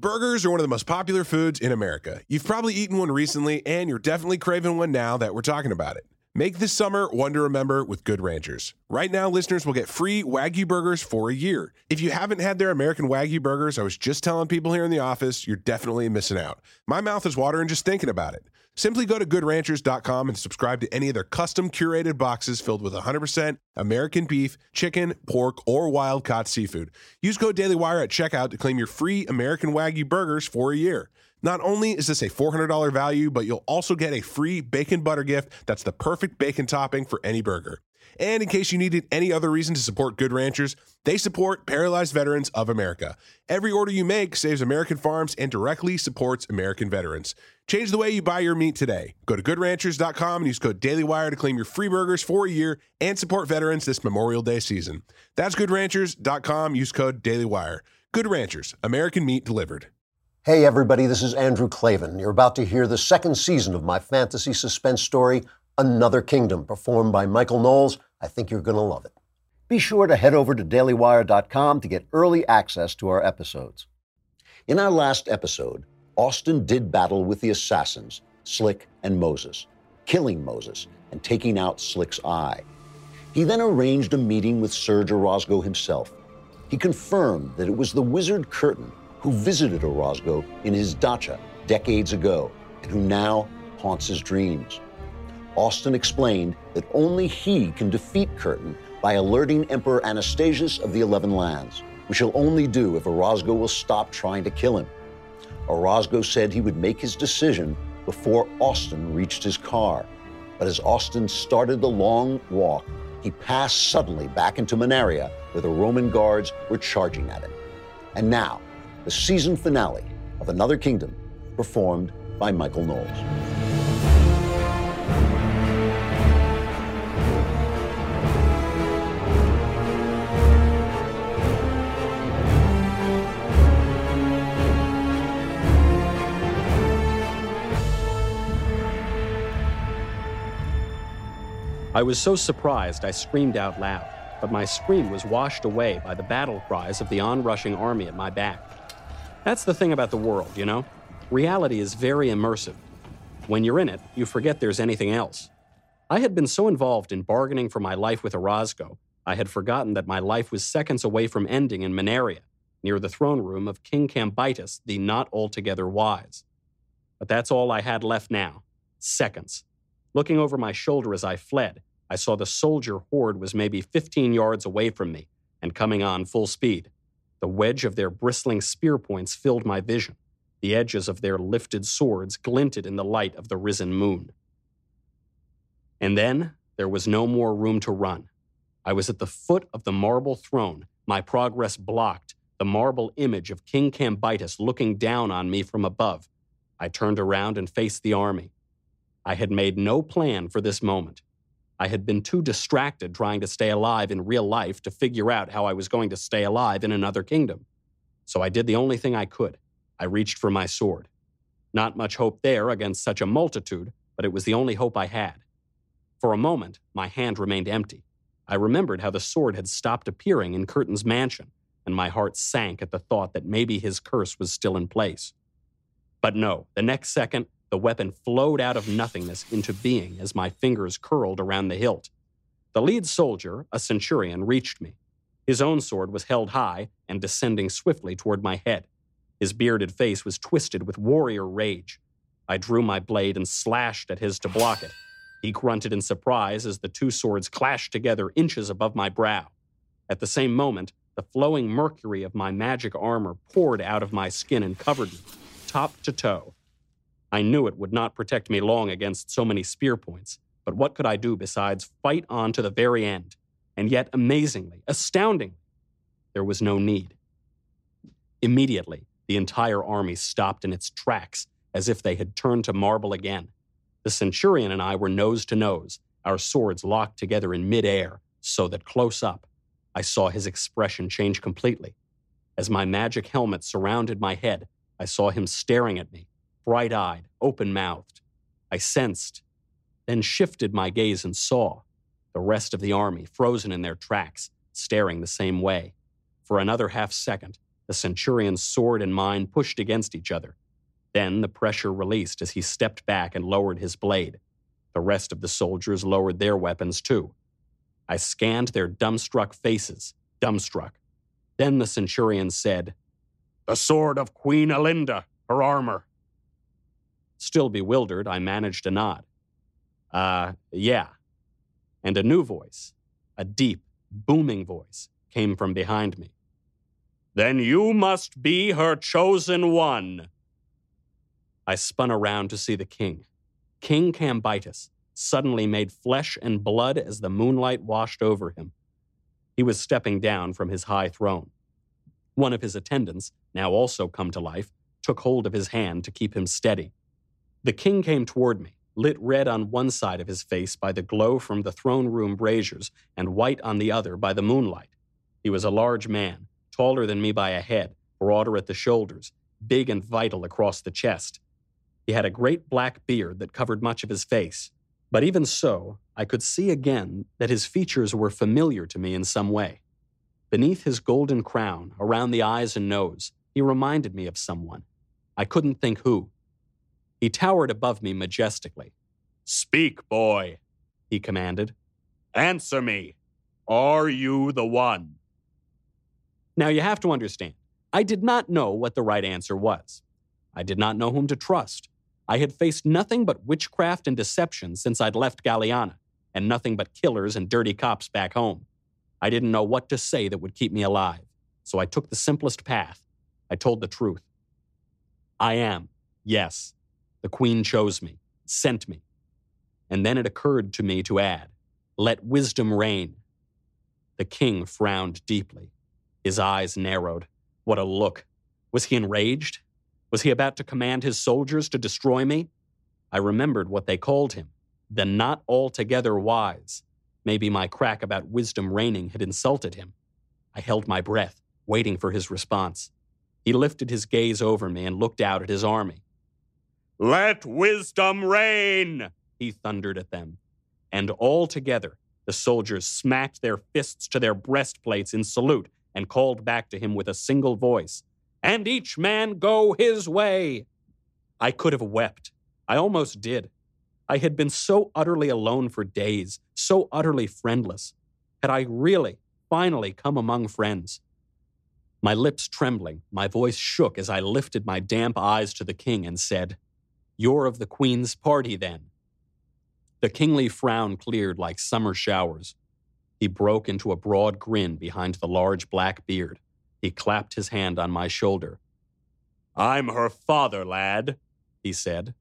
Burgers are one of the most popular foods in America. You've probably eaten one recently, and you're definitely craving one now that we're talking about it. Make this summer one to remember with Good Ranchers. Right now, listeners will get free Wagyu burgers for a year. If you haven't had their American Wagyu burgers, I was just telling people here in the office, you're definitely missing out. My mouth is watering just thinking about it. Simply go to goodranchers.com and subscribe to any of their custom curated boxes filled with 100% American beef, chicken, pork, or wild-caught seafood. Use code DailyWire at checkout to claim your free American Wagyu burgers for a year. Not only is this a $400 value, but you'll also get a free bacon butter gift that's the perfect bacon topping for any burger. And in case you needed any other reason to support Good Ranchers, they support Paralyzed Veterans of America. Every order you make saves American farms and directly supports American veterans. Change the way you buy your meat today. Go to goodranchers.com and use code DailyWire to claim your free burgers for a year and support veterans this Memorial Day season. That's goodranchers.com. Use code DailyWire. Good Ranchers, American meat delivered. Hey everybody, this is Andrew Klavan. You're about to hear the second season of my fantasy suspense story, Another Kingdom, performed by Michael Knowles. I think you're going to love it. Be sure to head over to dailywire.com to get early access to our episodes. In our last episode, Austin did battle with the assassins, Slick and Moses, killing Moses and taking out Slick's eye. He then arranged a meeting with Serge Orozco himself. He confirmed that it was the wizard Curtin who visited Orozco in his dacha decades ago and who now haunts his dreams. Austin explained that only he can defeat Curtin by alerting Emperor Anastasius of the 11 Lands, which he'll only do if Orozco will stop trying to kill him. Orozco said he would make his decision before Austin reached his car. But as Austin started the long walk, he passed suddenly back into Manaria, where the Roman guards were charging at him. And now, the season finale of Another Kingdom, performed by Michael Knowles. I was so surprised I screamed out loud, but my scream was washed away by the battle cries of the onrushing army at my back. That's the thing about the world, you know? Reality is very immersive. When you're in it, you forget there's anything else. I had been so involved in bargaining for my life with Orozco, I had forgotten that my life was seconds away from ending in Manaria, near the throne room of King Cambyses, the not altogether wise. But that's all I had left now. Seconds. Looking over my shoulder as I fled, I saw the soldier horde was maybe 15 yards away from me and coming on full speed. The wedge of their bristling spear points filled my vision. The edges of their lifted swords glinted in the light of the risen moon. And then there was no more room to run. I was at the foot of the marble throne, my progress blocked, the marble image of King Cambyses looking down on me from above. I turned around and faced the army. I had made no plan for this moment. I had been too distracted trying to stay alive in real life to figure out how I was going to stay alive in Another Kingdom. So I did the only thing I could. I reached for my sword. Not much hope there against such a multitude, but it was the only hope I had. For a moment, my hand remained empty. I remembered how the sword had stopped appearing in Curtin's mansion, and my heart sank at the thought that maybe his curse was still in place. But no, the next second, the weapon flowed out of nothingness into being as my fingers curled around the hilt. The lead soldier, a centurion, reached me. His own sword was held high and descending swiftly toward my head. His bearded face was twisted with warrior rage. I drew my blade and slashed at his to block it. He grunted in surprise as the two swords clashed together inches above my brow. At the same moment, the flowing mercury of my magic armor poured out of my skin and covered me, top to toe. I knew it would not protect me long against so many spear points, but what could I do besides fight on to the very end? And yet, amazingly, astoundingly, there was no need. Immediately, the entire army stopped in its tracks, as if they had turned to marble again. The centurion and I were nose to nose, our swords locked together in midair, so that close up, I saw his expression change completely. As my magic helmet surrounded my head, I saw him staring at me, bright-eyed, open-mouthed. I sensed, then shifted my gaze and saw the rest of the army frozen in their tracks, staring the same way. For another half second, the The centurion's sword and mine pushed against each other. Then the pressure released as he stepped back and lowered his blade. The rest of the soldiers lowered their weapons too. I scanned their dumbstruck faces, dumbstruck. Then the centurion said, "The sword of Queen Elinda, her armor." Still bewildered, I managed a nod. Yeah. And a new voice, a deep, booming voice, came from behind me. "Then you must be her chosen one." I spun around to see the king. King Cambyses, suddenly made flesh and blood as the moonlight washed over him. He was stepping down from his high throne. One of his attendants, now also come to life, took hold of his hand to keep him steady. The king came toward me, lit red on one side of his face by the glow from the throne room braziers and white on the other by the moonlight. He was a large man, taller than me by a head, broader at the shoulders, big and vital across the chest. He had a great black beard that covered much of his face. But even so, I could see again that his features were familiar to me in some way. Beneath his golden crown, around the eyes and nose, he reminded me of someone. I couldn't think who. He towered above me majestically. "Speak, boy," he commanded. "Answer me. Are you the one?" Now you have to understand, I did not know what the right answer was. I did not know whom to trust. I had faced nothing but witchcraft and deception since I'd left Galiana, and nothing but killers and dirty cops back home. I didn't know what to say that would keep me alive, so I took the simplest path. I told the truth. I am, yes. The Queen chose me, sent me. And then it occurred to me to add, "Let wisdom reign." The king frowned deeply. His eyes narrowed. What a look. Was he enraged? Was he about to command his soldiers to destroy me? I remembered what they called him, the not altogether wise. Maybe my crack about wisdom reigning had insulted him. I held my breath, waiting for his response. He lifted his gaze over me and looked out at his army. "Let wisdom reign," he thundered at them. And all together, the soldiers smacked their fists to their breastplates in salute and called back to him with a single voice, "And each man go his way." I could have wept. I almost did. I had been so utterly alone for days, so utterly friendless. Had I really, finally come among friends? My lips trembling, my voice shook as I lifted my damp eyes to the king and said, "You're of the Queen's party, then." The kingly frown cleared like summer showers. He broke into a broad grin behind the large black beard. He clapped his hand on my shoulder. "I'm her father, lad," he said.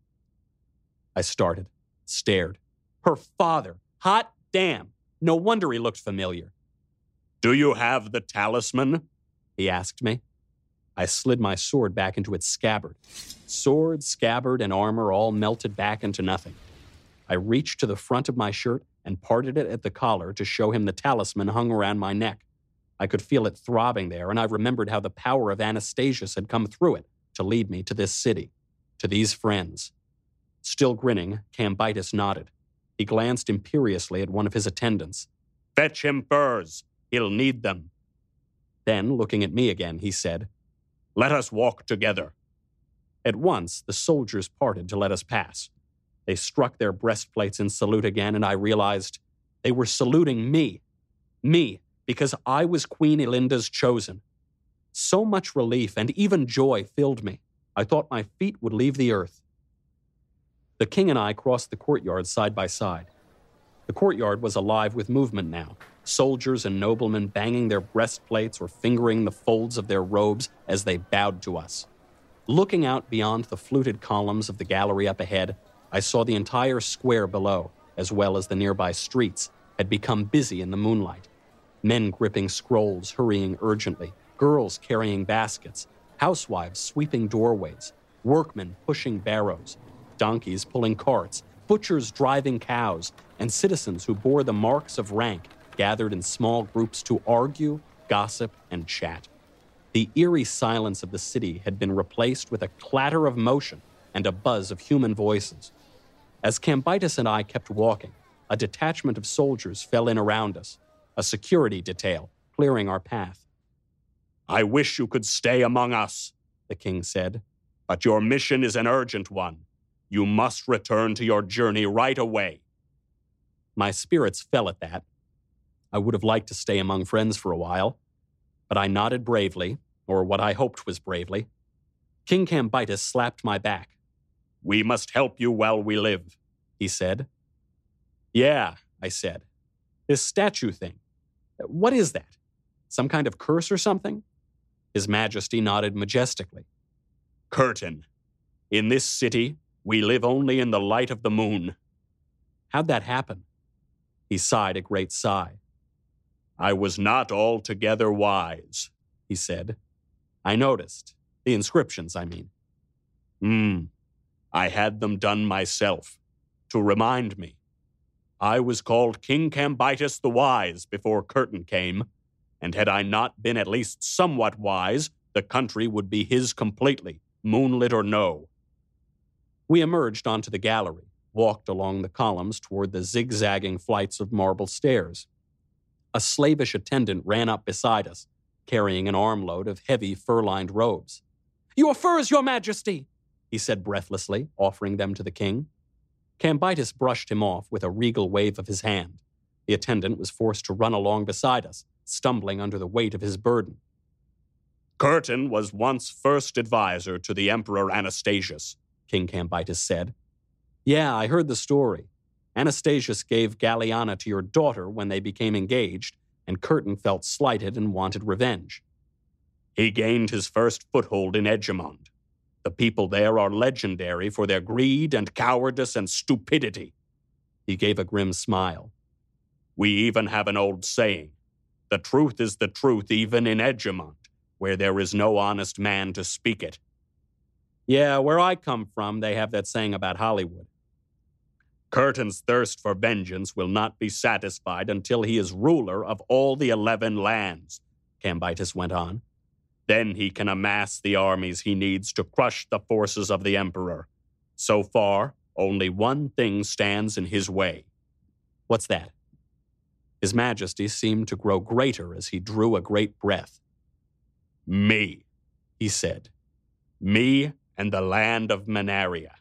I started, stared. Her father! Hot damn! No wonder he looked familiar. "Do you have the talisman?" he asked me. I slid my sword back into its scabbard. Sword, scabbard, and armor all melted back into nothing. I reached to the front of my shirt and parted it at the collar to show him the talisman hung around my neck. I could feel it throbbing there, and I remembered how the power of Anastasius had come through it to lead me to this city, to these friends. Still grinning, Cambyses nodded. He glanced imperiously at one of his attendants. "Fetch him furs. He'll need them." Then, looking at me again, he said, "Let us walk together." At once, the soldiers parted to let us pass. They struck their breastplates in salute again, and I realized they were saluting me. Me, because I was Queen Elinda's chosen. So much relief and even joy filled me. I thought my feet would leave the earth. The king and I crossed the courtyard side by side. The courtyard was alive with movement now, soldiers and noblemen banging their breastplates or fingering the folds of their robes as they bowed to us. Looking out beyond the fluted columns of the gallery up ahead, I saw the entire square below, as well as the nearby streets, had become busy in the moonlight. Men gripping scrolls, hurrying urgently, girls carrying baskets, housewives sweeping doorways, workmen pushing barrows, donkeys pulling carts, butchers driving cows, and citizens who bore the marks of rank gathered in small groups to argue, gossip, and chat. The eerie silence of the city had been replaced with a clatter of motion and a buzz of human voices. As Cambyses and I kept walking, a detachment of soldiers fell in around us, a security detail clearing our path. I wish you could stay among us, the king said, but your mission is an urgent one. You must return to your journey right away. My spirits fell at that. I would have liked to stay among friends for a while, but I nodded bravely, or what I hoped was bravely. King Cambyses slapped my back. We must help you while we live, he said. Yeah, I said. This statue thing. What is that? Some kind of curse or something? His Majesty nodded majestically. Curtain. In this city, we live only in the light of the moon. How'd that happen? He sighed a great sigh. I was not altogether wise, he said. I noticed. The inscriptions, I mean. I had them done myself, to remind me. I was called King Cambyses the Wise before Curtain came, and had I not been at least somewhat wise, the country would be his completely, moonlit or no. We emerged onto the gallery, walked along the columns toward the zigzagging flights of marble stairs. A slavish attendant ran up beside us, carrying an armload of heavy fur-lined robes. Your furs, Your Majesty, he said breathlessly, offering them to the king. Cambyses brushed him off with a regal wave of his hand. The attendant was forced to run along beside us, stumbling under the weight of his burden. Curtain was once first advisor to the Emperor Anastasius, King Cambyses said. Yeah, I heard the story. Anastasius gave Galliana to your daughter when they became engaged, and Curtain felt slighted and wanted revenge. He gained his first foothold in Edgemont. The people there are legendary for their greed and cowardice and stupidity. He gave a grim smile. We even have an old saying, the truth is the truth even in Edgemont, where there is no honest man to speak it. Yeah, where I come from, they have that saying about Hollywood. Curtain's thirst for vengeance will not be satisfied until he is ruler of all the 11 lands, Cambyses went on. Then he can amass the armies he needs to crush the forces of the Emperor. So far, only one thing stands in his way. What's that? His Majesty seemed to grow greater as he drew a great breath. Me, he said. Me and the land of Manaria.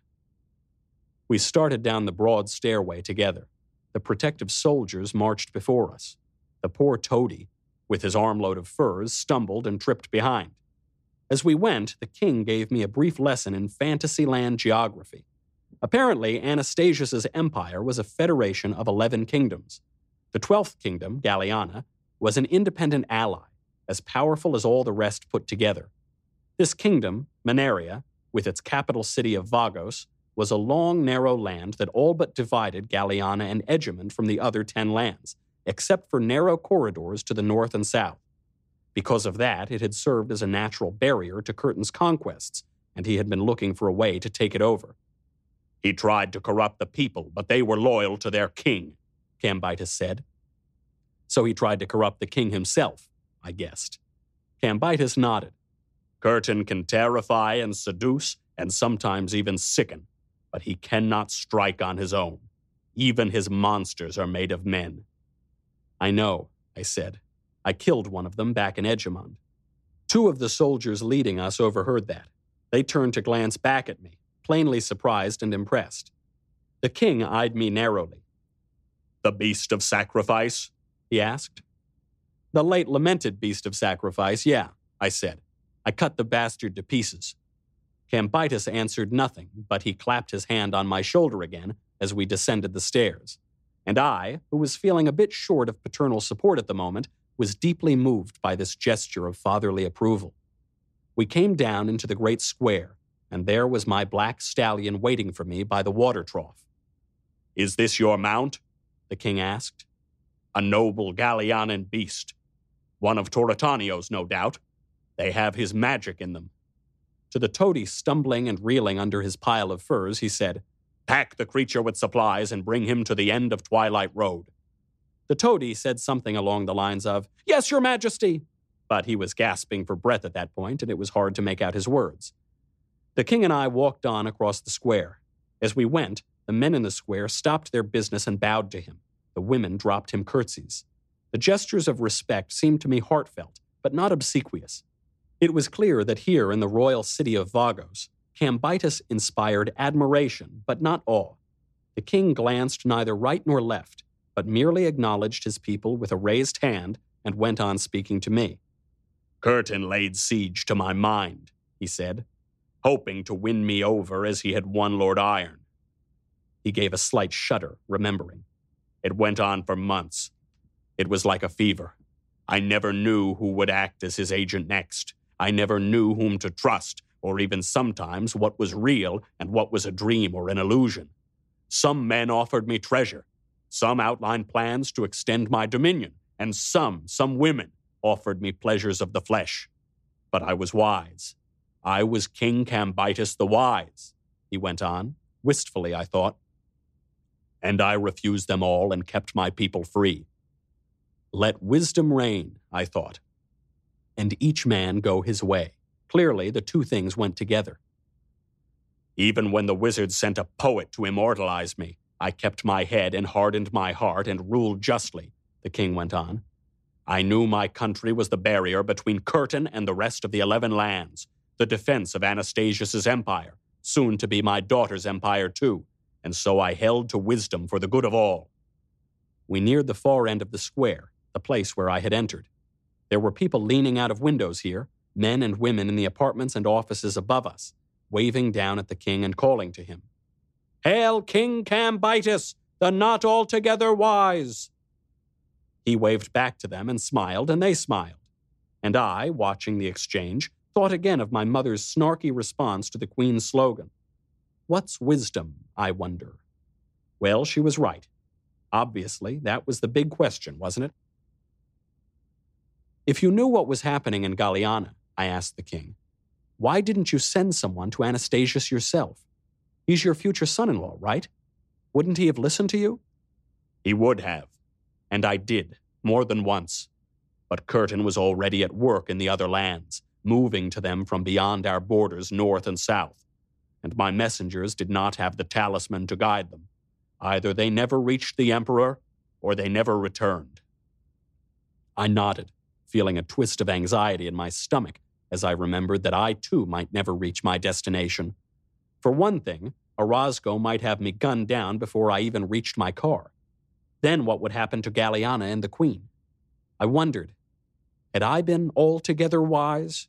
We started down the broad stairway together. The protective soldiers marched before us. The poor toady, with his armload of furs, stumbled and tripped behind. As we went, the king gave me a brief lesson in Fantasyland geography. Apparently, Anastasius's empire was a federation of 11 kingdoms. The 12th kingdom, Galliana, was an independent ally, as powerful as all the rest put together. This kingdom, Manaria, with its capital city of Vagos, was a long, narrow land that all but divided Galliana and Edgemont from the other 10 lands, except for narrow corridors to the north and south. Because of that, it had served as a natural barrier to Curtain's conquests, and he had been looking for a way to take it over. He tried to corrupt the people, but they were loyal to their king, Cambyses said. So he tried to corrupt the king himself, I guessed. Cambyses nodded. Curtain can terrify and seduce, and sometimes even sicken, but he cannot strike on his own. Even his monsters are made of men. I know, I said. I killed one of them back in Edgemont. 2 of the soldiers leading us overheard that. They turned to glance back at me, plainly surprised and impressed. The king eyed me narrowly. The beast of sacrifice? He asked. The late lamented beast of sacrifice, yeah, I said. I cut the bastard to pieces. Cambyses answered nothing, but he clapped his hand on my shoulder again as we descended the stairs. And I, who was feeling a bit short of paternal support at the moment, was deeply moved by this gesture of fatherly approval. We came down into the great square, and there was my black stallion waiting for me by the water trough. Is this your mount? The king asked. A noble Gallianan beast. One of Toratanio's, no doubt. They have his magic in them. To the toady stumbling and reeling under his pile of furs, he said, Pack the creature with supplies and bring him to the end of Twilight Road. The toady said something along the lines of, Yes, Your Majesty, but he was gasping for breath at that point, and it was hard to make out his words. The king and I walked on across the square. As we went, the men in the square stopped their business and bowed to him. The women dropped him curtsies. The gestures of respect seemed to me heartfelt, but not obsequious. It was clear that here in the royal city of Vagos, Cambyses inspired admiration, but not awe. The king glanced neither right nor left, but merely acknowledged his people with a raised hand and went on speaking to me. "Curtin laid siege to my mind," he said, "hoping to win me over as he had won Lord Iron." He gave a slight shudder, remembering. "It went on for months. It was like a fever. I never knew who would act as his agent next. I never knew whom to trust, or even sometimes what was real and what was a dream or an illusion. Some men offered me treasure. Some outlined plans to extend my dominion, and some women, offered me pleasures of the flesh. But I was wise. I was King Cambyses the Wise," he went on, wistfully, I thought. "And I refused them all and kept my people free. Let wisdom reign," I thought, "and each man go his way." Clearly, the two things went together. "Even when the wizards sent a poet to immortalize me, I kept my head and hardened my heart and ruled justly," the king went on. "I knew my country was the barrier between Curtin and the rest of the 11 lands, the defense of Anastasius's empire, soon to be my daughter's empire too, and so I held to wisdom for the good of all." We neared the far end of the square, the place where I had entered. There were people leaning out of windows here, men and women in the apartments and offices above us, waving down at the king and calling to him. "Hail King Cambyses, the not altogether wise!" He waved back to them and smiled, and they smiled. And I, watching the exchange, thought again of my mother's snarky response to the Queen's slogan. What's wisdom, I wonder? Well, she was right. Obviously, that was the big question, wasn't it? "If you knew what was happening in Galliana," I asked the king, "why didn't you send someone to Anastasius yourself? He's your future son-in-law, right? Wouldn't he have listened to you?" "He would have. And I did, more than once. But Curtin was already at work in the other lands, moving to them from beyond our borders north and south. And my messengers did not have the talisman to guide them. Either they never reached the emperor, or they never returned." I nodded, feeling a twist of anxiety in my stomach as I remembered that I too might never reach my destination. For one thing, Orozco might have me gunned down before I even reached my car. Then what would happen to Galliana and the Queen? I wondered, had I been altogether wise?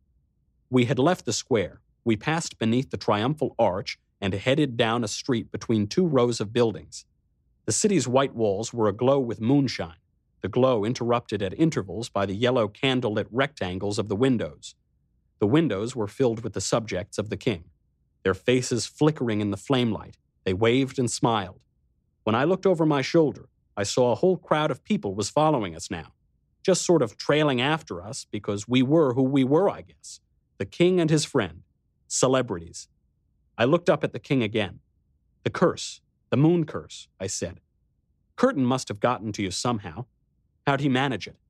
We had left the square. We passed beneath the triumphal arch and headed down a street between two rows of buildings. The city's white walls were aglow with moonshine, the glow interrupted at intervals by the yellow candle-lit rectangles of the windows. The windows were filled with the subjects of the king. Their faces flickering in the flamelight, they waved and smiled. When I looked over my shoulder, I saw a whole crowd of people was following us now, just sort of trailing after us because we were who we were, I guess. The king and his friend, celebrities. I looked up at the king again. "The curse, the moon curse," I said. "Curtin must have gotten to you somehow. How'd he manage it?"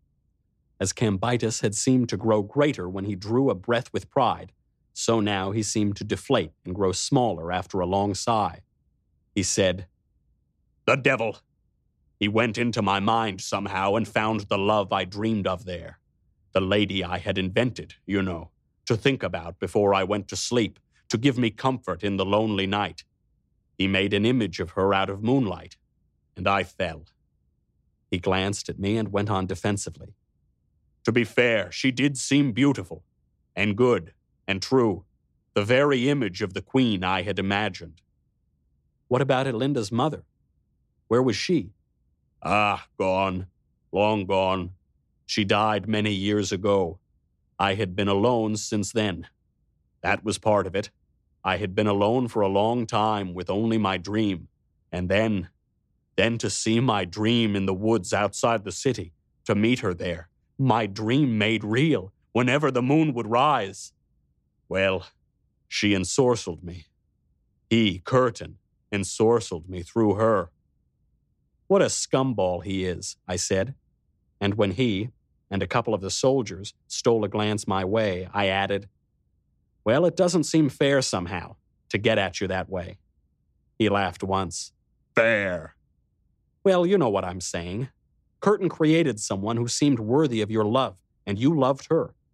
As Cambyses had seemed to grow greater when he drew a breath with pride, so now he seemed to deflate and grow smaller after a long sigh. He said, "The devil. He went into my mind somehow and found the love I dreamed of there. The lady I had invented, you know, to think about before I went to sleep, to give me comfort in the lonely night. He made an image of her out of moonlight, and I fell." He glanced at me and went on defensively. "To be fair, she did seem beautiful, and good, and true, the very image of the queen I had imagined." "What about Elinda's mother? Where was she?" "Ah, gone. Long gone. She died many years ago. I had been alone since then. That was part of it. I had been alone for a long time with only my dream. And then to see my dream in the woods outside the city, to meet her there, my dream made real, whenever the moon would rise. Well, she ensorcelled me. He, Curtin, ensorcelled me through her." "What a scumball he is," I said. And when he, and a couple of the soldiers, stole a glance my way, I added, "Well, it doesn't seem fair somehow, to get at you that way." He laughed once. "Fair." "Well, you know what I'm saying. Curtin created someone who seemed worthy of your love, and you loved her.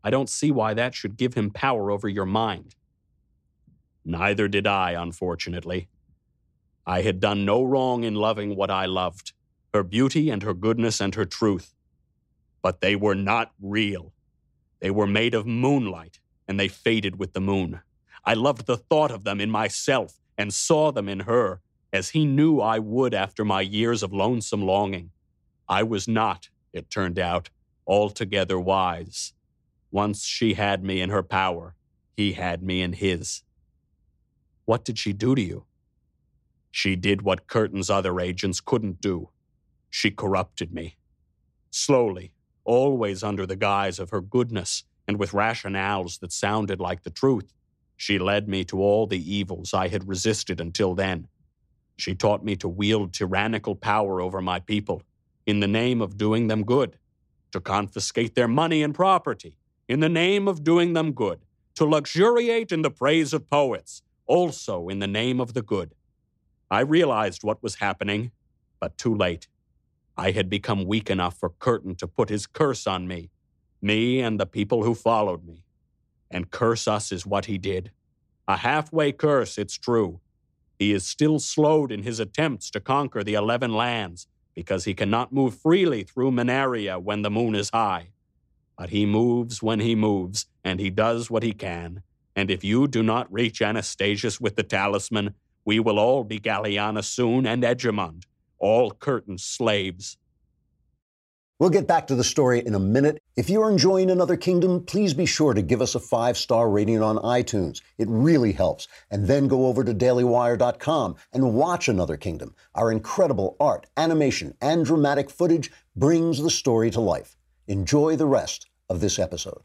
I don't see why that should give him power over your mind." Neither did I, unfortunately. I had done no wrong in loving what I loved, her beauty and her goodness and her truth. But they were not real. They were made of moonlight, and they faded with the moon. I loved the thought of them in myself and saw them in her, as he knew I would after my years of lonesome longing. I was not, it turned out, altogether wise. Once she had me in her power, he had me in his. What did she do to you? She did what Curtin's other agents couldn't do. She corrupted me. Slowly, always under the guise of her goodness and with rationales that sounded like the truth, she led me to all the evils I had resisted until then. She taught me to wield tyrannical power over my people in the name of doing them good, to confiscate their money and property in the name of doing them good, to luxuriate in the praise of poets, also in the name of the good. I realized what was happening, but too late. I had become weak enough for Curtin to put his curse on me and the people who followed me. And curse us is what he did. A halfway curse, it's true. He is still slowed in his attempts to conquer the 11 lands because he cannot move freely through Menaria when the moon is high. But he moves when he moves, and he does what he can. And if you do not reach Anastasius with the talisman, we will all be Galliana soon and Egemond, all Curtin's slaves. We'll get back to the story in a minute. If you're enjoying Another Kingdom, please be sure to give us a 5-star rating on iTunes. It really helps. And then go over to dailywire.com and watch Another Kingdom. Our incredible art, animation, and dramatic footage brings the story to life. Enjoy the rest of this episode.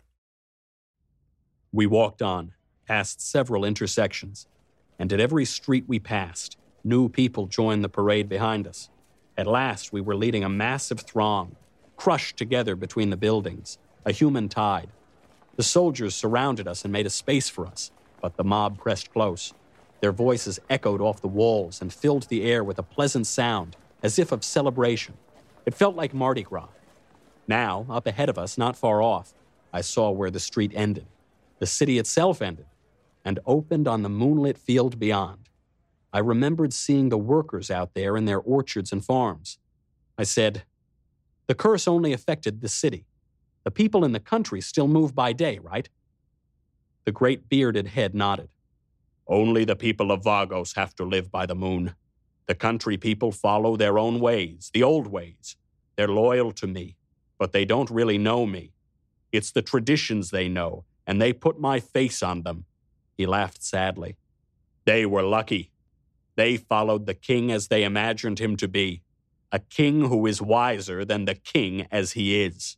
We walked on, past several intersections, and at every street we passed, new people joined the parade behind us. At last, we were leading a massive throng, crushed together between the buildings, a human tide. The soldiers surrounded us and made a space for us, but the mob pressed close. Their voices echoed off the walls and filled the air with a pleasant sound, as if of celebration. It felt like Mardi Gras. Now, up ahead of us, not far off, I saw where the street ended. The city itself ended, and opened on the moonlit field beyond. I remembered seeing the workers out there in their orchards and farms. I said, "The curse only affected the city. The people in the country still move by day, right?" The great bearded head nodded. "Only the people of Vagos have to live by the moon. The country people follow their own ways, the old ways. They're loyal to me, but they don't really know me. It's the traditions they know, and they put my face on them." He laughed sadly. "They were lucky. They followed the king as they imagined him to be. A king who is wiser than the king as he is."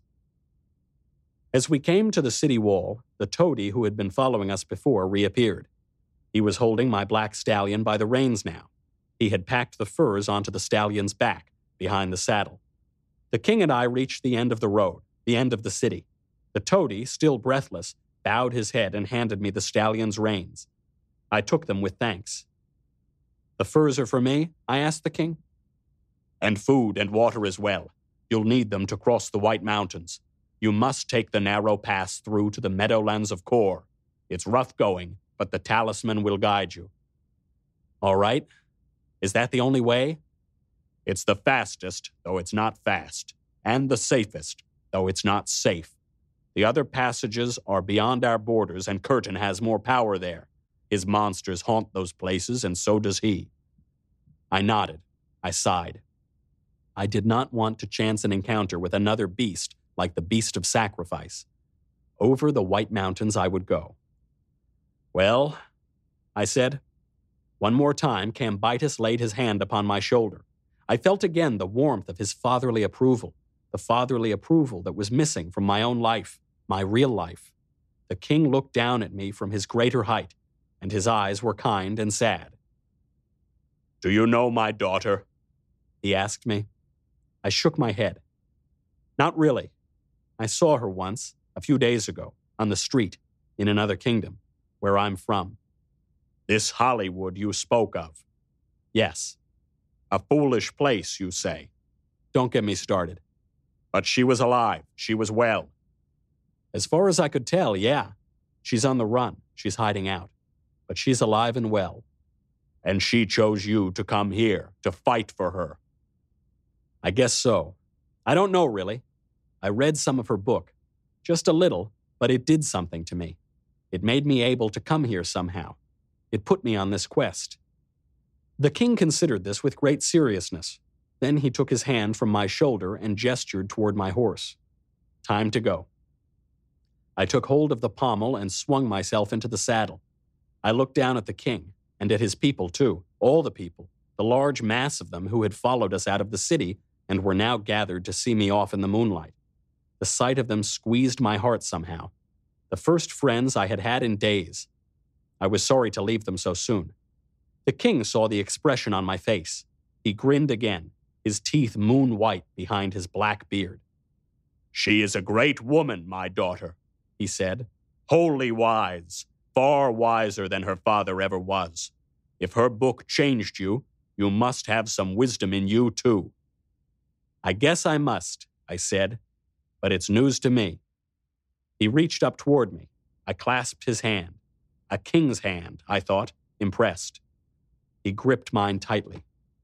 As we came to the city wall, the toady who had been following us before reappeared. He was holding my black stallion by the reins now. He had packed the furs onto the stallion's back, behind the saddle. The king and I reached the end of the road, the end of the city. The toady, still breathless, bowed his head and handed me the stallion's reins. I took them with thanks. "The furs are for me?" I asked the king. "And food and water as well. You'll need them to cross the White Mountains. You must take the narrow pass through to the meadowlands of Kor. It's rough going, but the talisman will guide you." "All right. Is that the only way?" "It's the fastest, though it's not fast, and the safest, though it's not safe. The other passages are beyond our borders, and Curtin has more power there. His monsters haunt those places, and so does he." I nodded. I sighed. I did not want to chance an encounter with another beast like the beast of sacrifice. Over the White Mountains I would go. "Well," I said. One more time, Cambyses laid his hand upon my shoulder. I felt again the warmth of his fatherly approval, the fatherly approval that was missing from my own life, my real life. The king looked down at me from his greater height, and his eyes were kind and sad. "Do you know my daughter?" he asked me. I shook my head. "Not really. I saw her once, a few days ago, on the street, in Another Kingdom, where I'm from." "This Hollywood you spoke of?" "Yes." "A foolish place, you say?" "Don't get me started." "But she was alive. She was well." As far as I could tell, yeah. She's on the run. She's hiding out. But she's alive and well. And she chose you to come here, to fight for her. I guess so. I don't know, really. I read some of her book. Just a little, but it did something to me. It made me able to come here somehow. It put me on this quest. The king considered this with great seriousness. Then he took his hand from my shoulder and gestured toward my horse. Time to go. I took hold of the pommel and swung myself into the saddle. I looked down at the king, and at his people too, all the people, the large mass of them who had followed us out of the city and were now gathered to see me off in the moonlight. The sight of them squeezed my heart somehow. The first friends I had had in days. I was sorry to leave them so soon. The king saw the expression on my face. He grinned again, his teeth moon-white behind his black beard. "She is a great woman, my daughter," he said. "Wholly wise, far wiser than her father ever was. If her book changed you, you must have some wisdom in you too." "I guess I must," I said, "but it's news to me." He reached up toward me. I clasped his hand. A king's hand, I thought, impressed. He gripped mine tightly.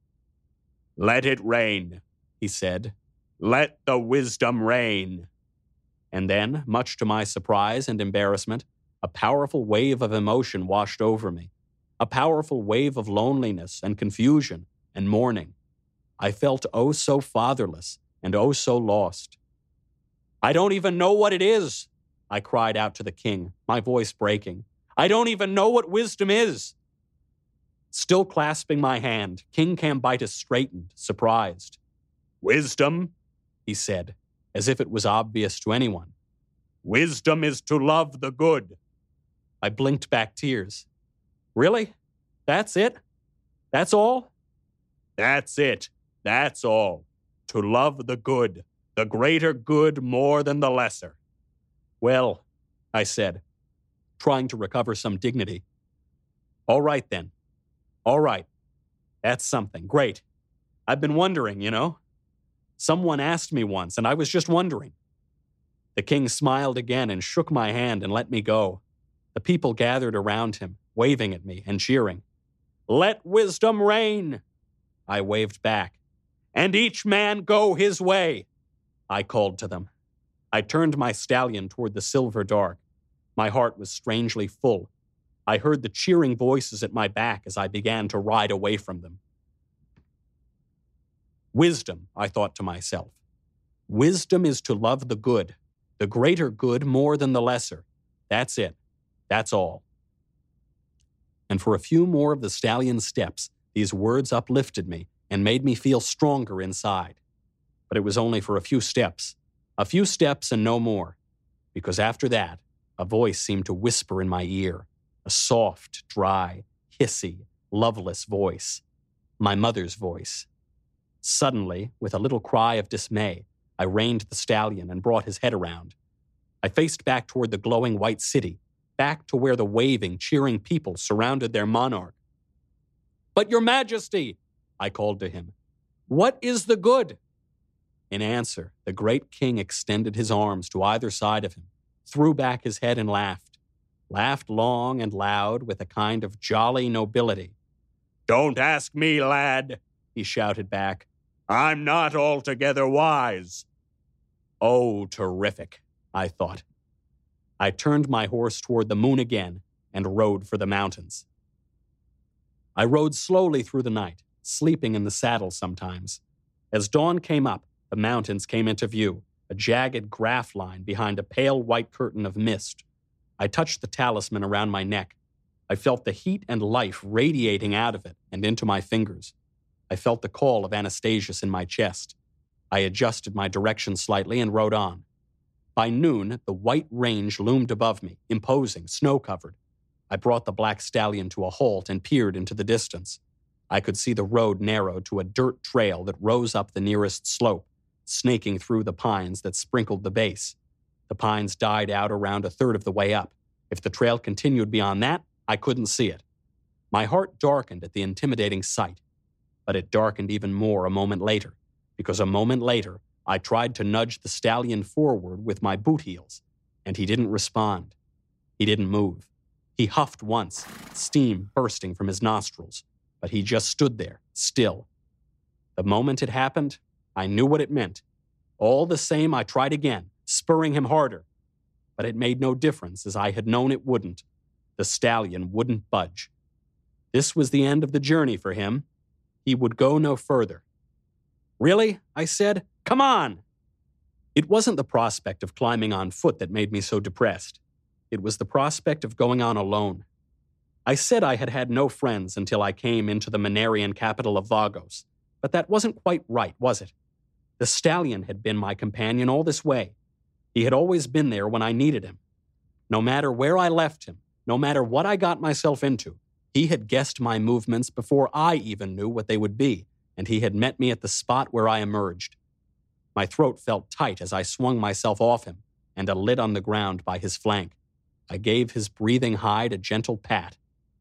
"Let it rain," he said. "Let the wisdom reign." And then, much to my surprise and embarrassment, a powerful wave of emotion washed over me. A powerful wave of loneliness and confusion and mourning. I felt oh so fatherless and oh so lost. "I don't even know what it is," I cried out to the king, my voice breaking. "I don't even know what wisdom is." Still clasping my hand, King Cambyses straightened, surprised. "Wisdom," he said, as if it was obvious to anyone. "Wisdom is to love the good." I blinked back tears. "Really? That's it? That's all?" "That's it. That's all. To love the good, the greater good more than the lesser." "Well," I said, trying to recover some dignity. "All right, then. All right. That's something. Great. I've been wondering, you know. Someone asked me once, and I was just wondering." The king smiled again and shook my hand and let me go. The people gathered around him, waving at me and cheering. "Let wisdom reign," I waved back. "And each man go his way," I called to them. I turned my stallion toward the silver dark. My heart was strangely full. I heard the cheering voices at my back as I began to ride away from them. Wisdom, I thought to myself. Wisdom is to love the good, the greater good more than the lesser. That's it. That's all. And for a few more of the stallion's steps, these words uplifted me and made me feel stronger inside. But it was only for a few steps and no more, because after that, a voice seemed to whisper in my ear, a soft, dry, hissy, loveless voice, my mother's voice. Suddenly, with a little cry of dismay, I reined the stallion and brought his head around. I faced back toward the glowing white city, back to where the waving, cheering people surrounded their monarch. "But your majesty," I called to him, "what is the good?" In answer, the great king extended his arms to either side of him, threw back his head and laughed long and loud with a kind of jolly nobility. "Don't ask me, lad," he shouted back. "I'm not altogether wise." Oh, terrific, I thought. I turned my horse toward the moon again and rode for the mountains. I rode slowly through the night, sleeping in the saddle sometimes. As dawn came up, the mountains came into view, a jagged graph line behind a pale white curtain of mist. I touched the talisman around my neck. I felt the heat and life radiating out of it and into my fingers. I felt the call of Anastasius in my chest. I adjusted my direction slightly and rode on. By noon, the white range loomed above me, imposing, snow-covered. I brought the black stallion to a halt and peered into the distance. I could see the road narrowed to a dirt trail that rose up the nearest slope, snaking through the pines that sprinkled the base. The pines died out around a third of the way up. If the trail continued beyond that, I couldn't see it. My heart darkened at the intimidating sight, but it darkened even more a moment later, because a moment later, I tried to nudge the stallion forward with my boot heels. And he didn't respond. He didn't move. He huffed once, steam bursting from his nostrils, but he just stood there, still. The moment it happened, I knew what it meant. All the same, I tried again, spurring him harder. But it made no difference, as I had known it wouldn't. The stallion wouldn't budge. This was the end of the journey for him. He would go no further. "Really?" I said. "Come on!" It wasn't the prospect of climbing on foot that made me so depressed. It was the prospect of going on alone. I said I had had no friends until I came into the Manarian capital of Vagos, but that wasn't quite right, was it? The stallion had been my companion all this way. He had always been there when I needed him. No matter where I left him, no matter what I got myself into, he had guessed my movements before I even knew what they would be, and he had met me at the spot where I emerged. My throat felt tight as I swung myself off him and lit on the ground by his flank. I gave his breathing hide a gentle pat.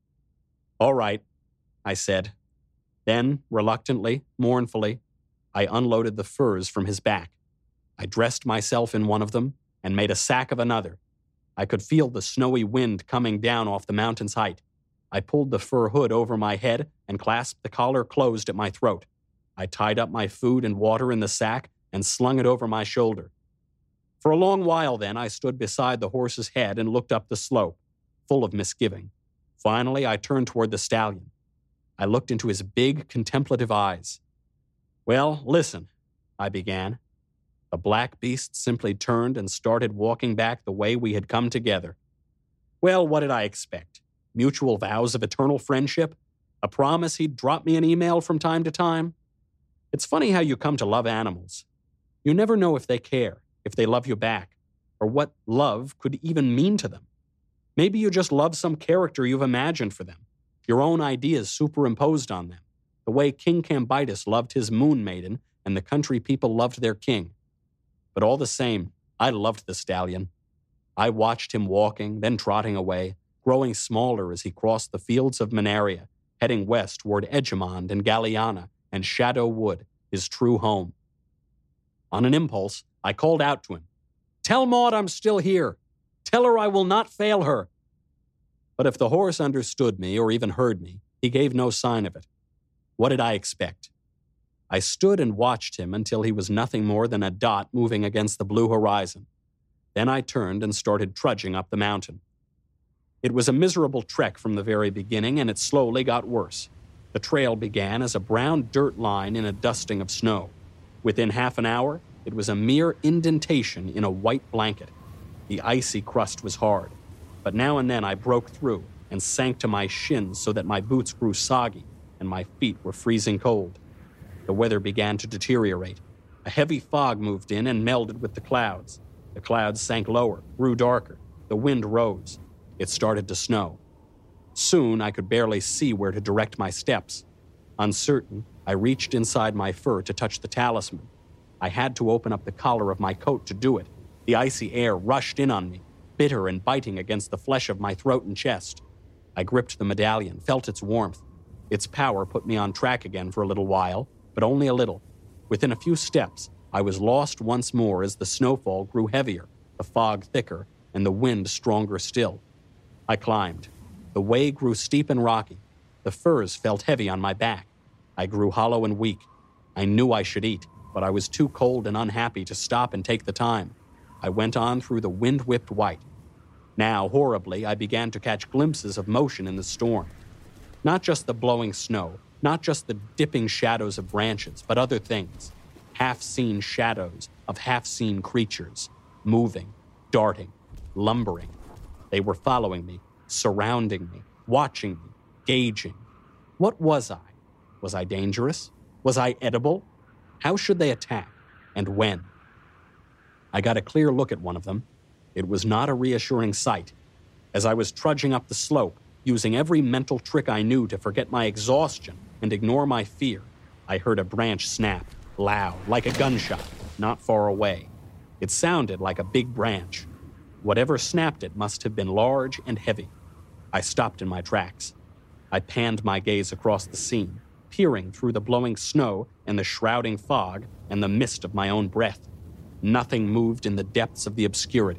"All right," I said. Then, reluctantly, mournfully, I unloaded the furs from his back. I dressed myself in one of them and made a sack of another. I could feel the snowy wind coming down off the mountain's height. I pulled the fur hood over my head and clasped the collar closed at my throat. I tied up my food and water in the sack and slung it over my shoulder. For a long while then, I stood beside the horse's head and looked up the slope, full of misgiving. Finally, I turned toward the stallion. I looked into his big, contemplative eyes. "Well, listen," I began. The black beast simply turned and started walking back the way we had come together. Well, what did I expect? Mutual vows of eternal friendship? A promise he'd drop me an email from time to time? It's funny how you come to love animals. You never know if they care, if they love you back, or what love could even mean to them. Maybe you just love some character you've imagined for them, your own ideas superimposed on them, the way King Cambyses loved his moon maiden and the country people loved their king. But all the same, I loved the stallion. I watched him walking, then trotting away, growing smaller as he crossed the fields of Manaria, heading west toward Edgemond and Galliana and Shadow Wood, his true home. On an impulse, I called out to him, "Tell Maud I'm still here. Tell her I will not fail her." But if the horse understood me or even heard me, he gave no sign of it. What did I expect? I stood and watched him until he was nothing more than a dot moving against the blue horizon. Then I turned and started trudging up the mountain. It was a miserable trek from the very beginning, and it slowly got worse. The trail began as a brown dirt line in a dusting of snow. Within half an hour, it was a mere indentation in a white blanket. The icy crust was hard, but now and then I broke through and sank to my shins so that my boots grew soggy and my feet were freezing cold. The weather began to deteriorate. A heavy fog moved in and melded with the clouds. The clouds sank lower, grew darker. The wind rose. It started to snow. Soon I could barely see where to direct my steps. Uncertain, I reached inside my fur to touch the talisman. I had to open up the collar of my coat to do it. The icy air rushed in on me, bitter and biting against the flesh of my throat and chest. I gripped the medallion, felt its warmth. Its power put me on track again for a little while, but only a little. Within a few steps, I was lost once more as the snowfall grew heavier, the fog thicker, and the wind stronger still. I climbed. The way grew steep and rocky. The furs felt heavy on my back. I grew hollow and weak. I knew I should eat, but I was too cold and unhappy to stop and take the time. I went on through the wind-whipped white. Now, horribly, I began to catch glimpses of motion in the storm. Not just the blowing snow, not just the dipping shadows of branches, but other things. Half-seen shadows of half-seen creatures, moving, darting, lumbering. They were following me, surrounding me, watching me, gauging. What was I? Was I dangerous? Was I edible? How should they attack? And when? I got a clear look at one of them. It was not a reassuring sight. As I was trudging up the slope, using every mental trick I knew to forget my exhaustion and ignore my fear, I heard a branch snap, loud, like a gunshot, not far away. It sounded like a big branch. Whatever snapped it must have been large and heavy. I stopped in my tracks. I panned my gaze across the scene, peering through the blowing snow and the shrouding fog and the mist of my own breath. Nothing moved in the depths of the obscurity.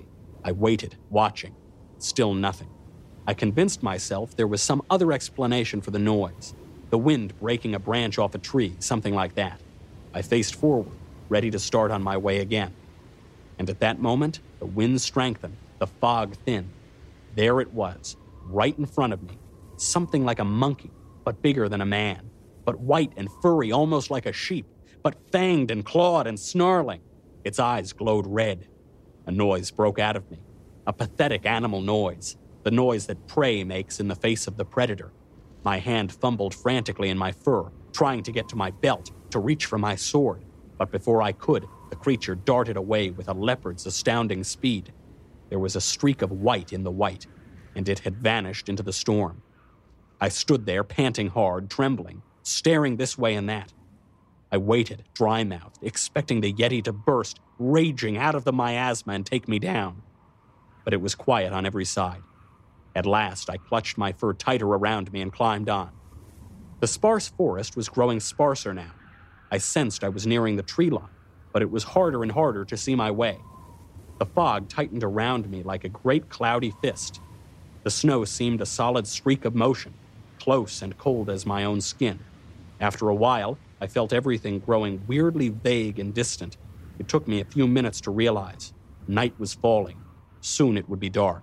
I waited, watching. Still nothing. I convinced myself there was some other explanation for the noise. The wind breaking a branch off a tree, something like that. I faced forward, ready to start on my way again. And at that moment, the wind strengthened, the fog thinned. There it was, right in front of me. Something like a monkey, but bigger than a man. But white and furry, almost like a sheep. But fanged and clawed and snarling. Its eyes glowed red. A noise broke out of me. A pathetic animal noise. The noise that prey makes in the face of the predator. My hand fumbled frantically in my fur, trying to get to my belt, to reach for my sword. But before I could, the creature darted away with a leopard's astounding speed. There was a streak of white in the white, and it had vanished into the storm. I stood there, panting hard, trembling, staring this way and that. I waited, dry-mouthed, expecting the Yeti to burst, raging out of the miasma and take me down. But it was quiet on every side. At last, I clutched my fur tighter around me and climbed on. The sparse forest was growing sparser now. I sensed I was nearing the tree line, but it was harder and harder to see my way. The fog tightened around me like a great cloudy fist. The snow seemed a solid streak of motion, close and cold as my own skin. After a while, I felt everything growing weirdly vague and distant. It took me a few minutes to realize. Night was falling. Soon it would be dark.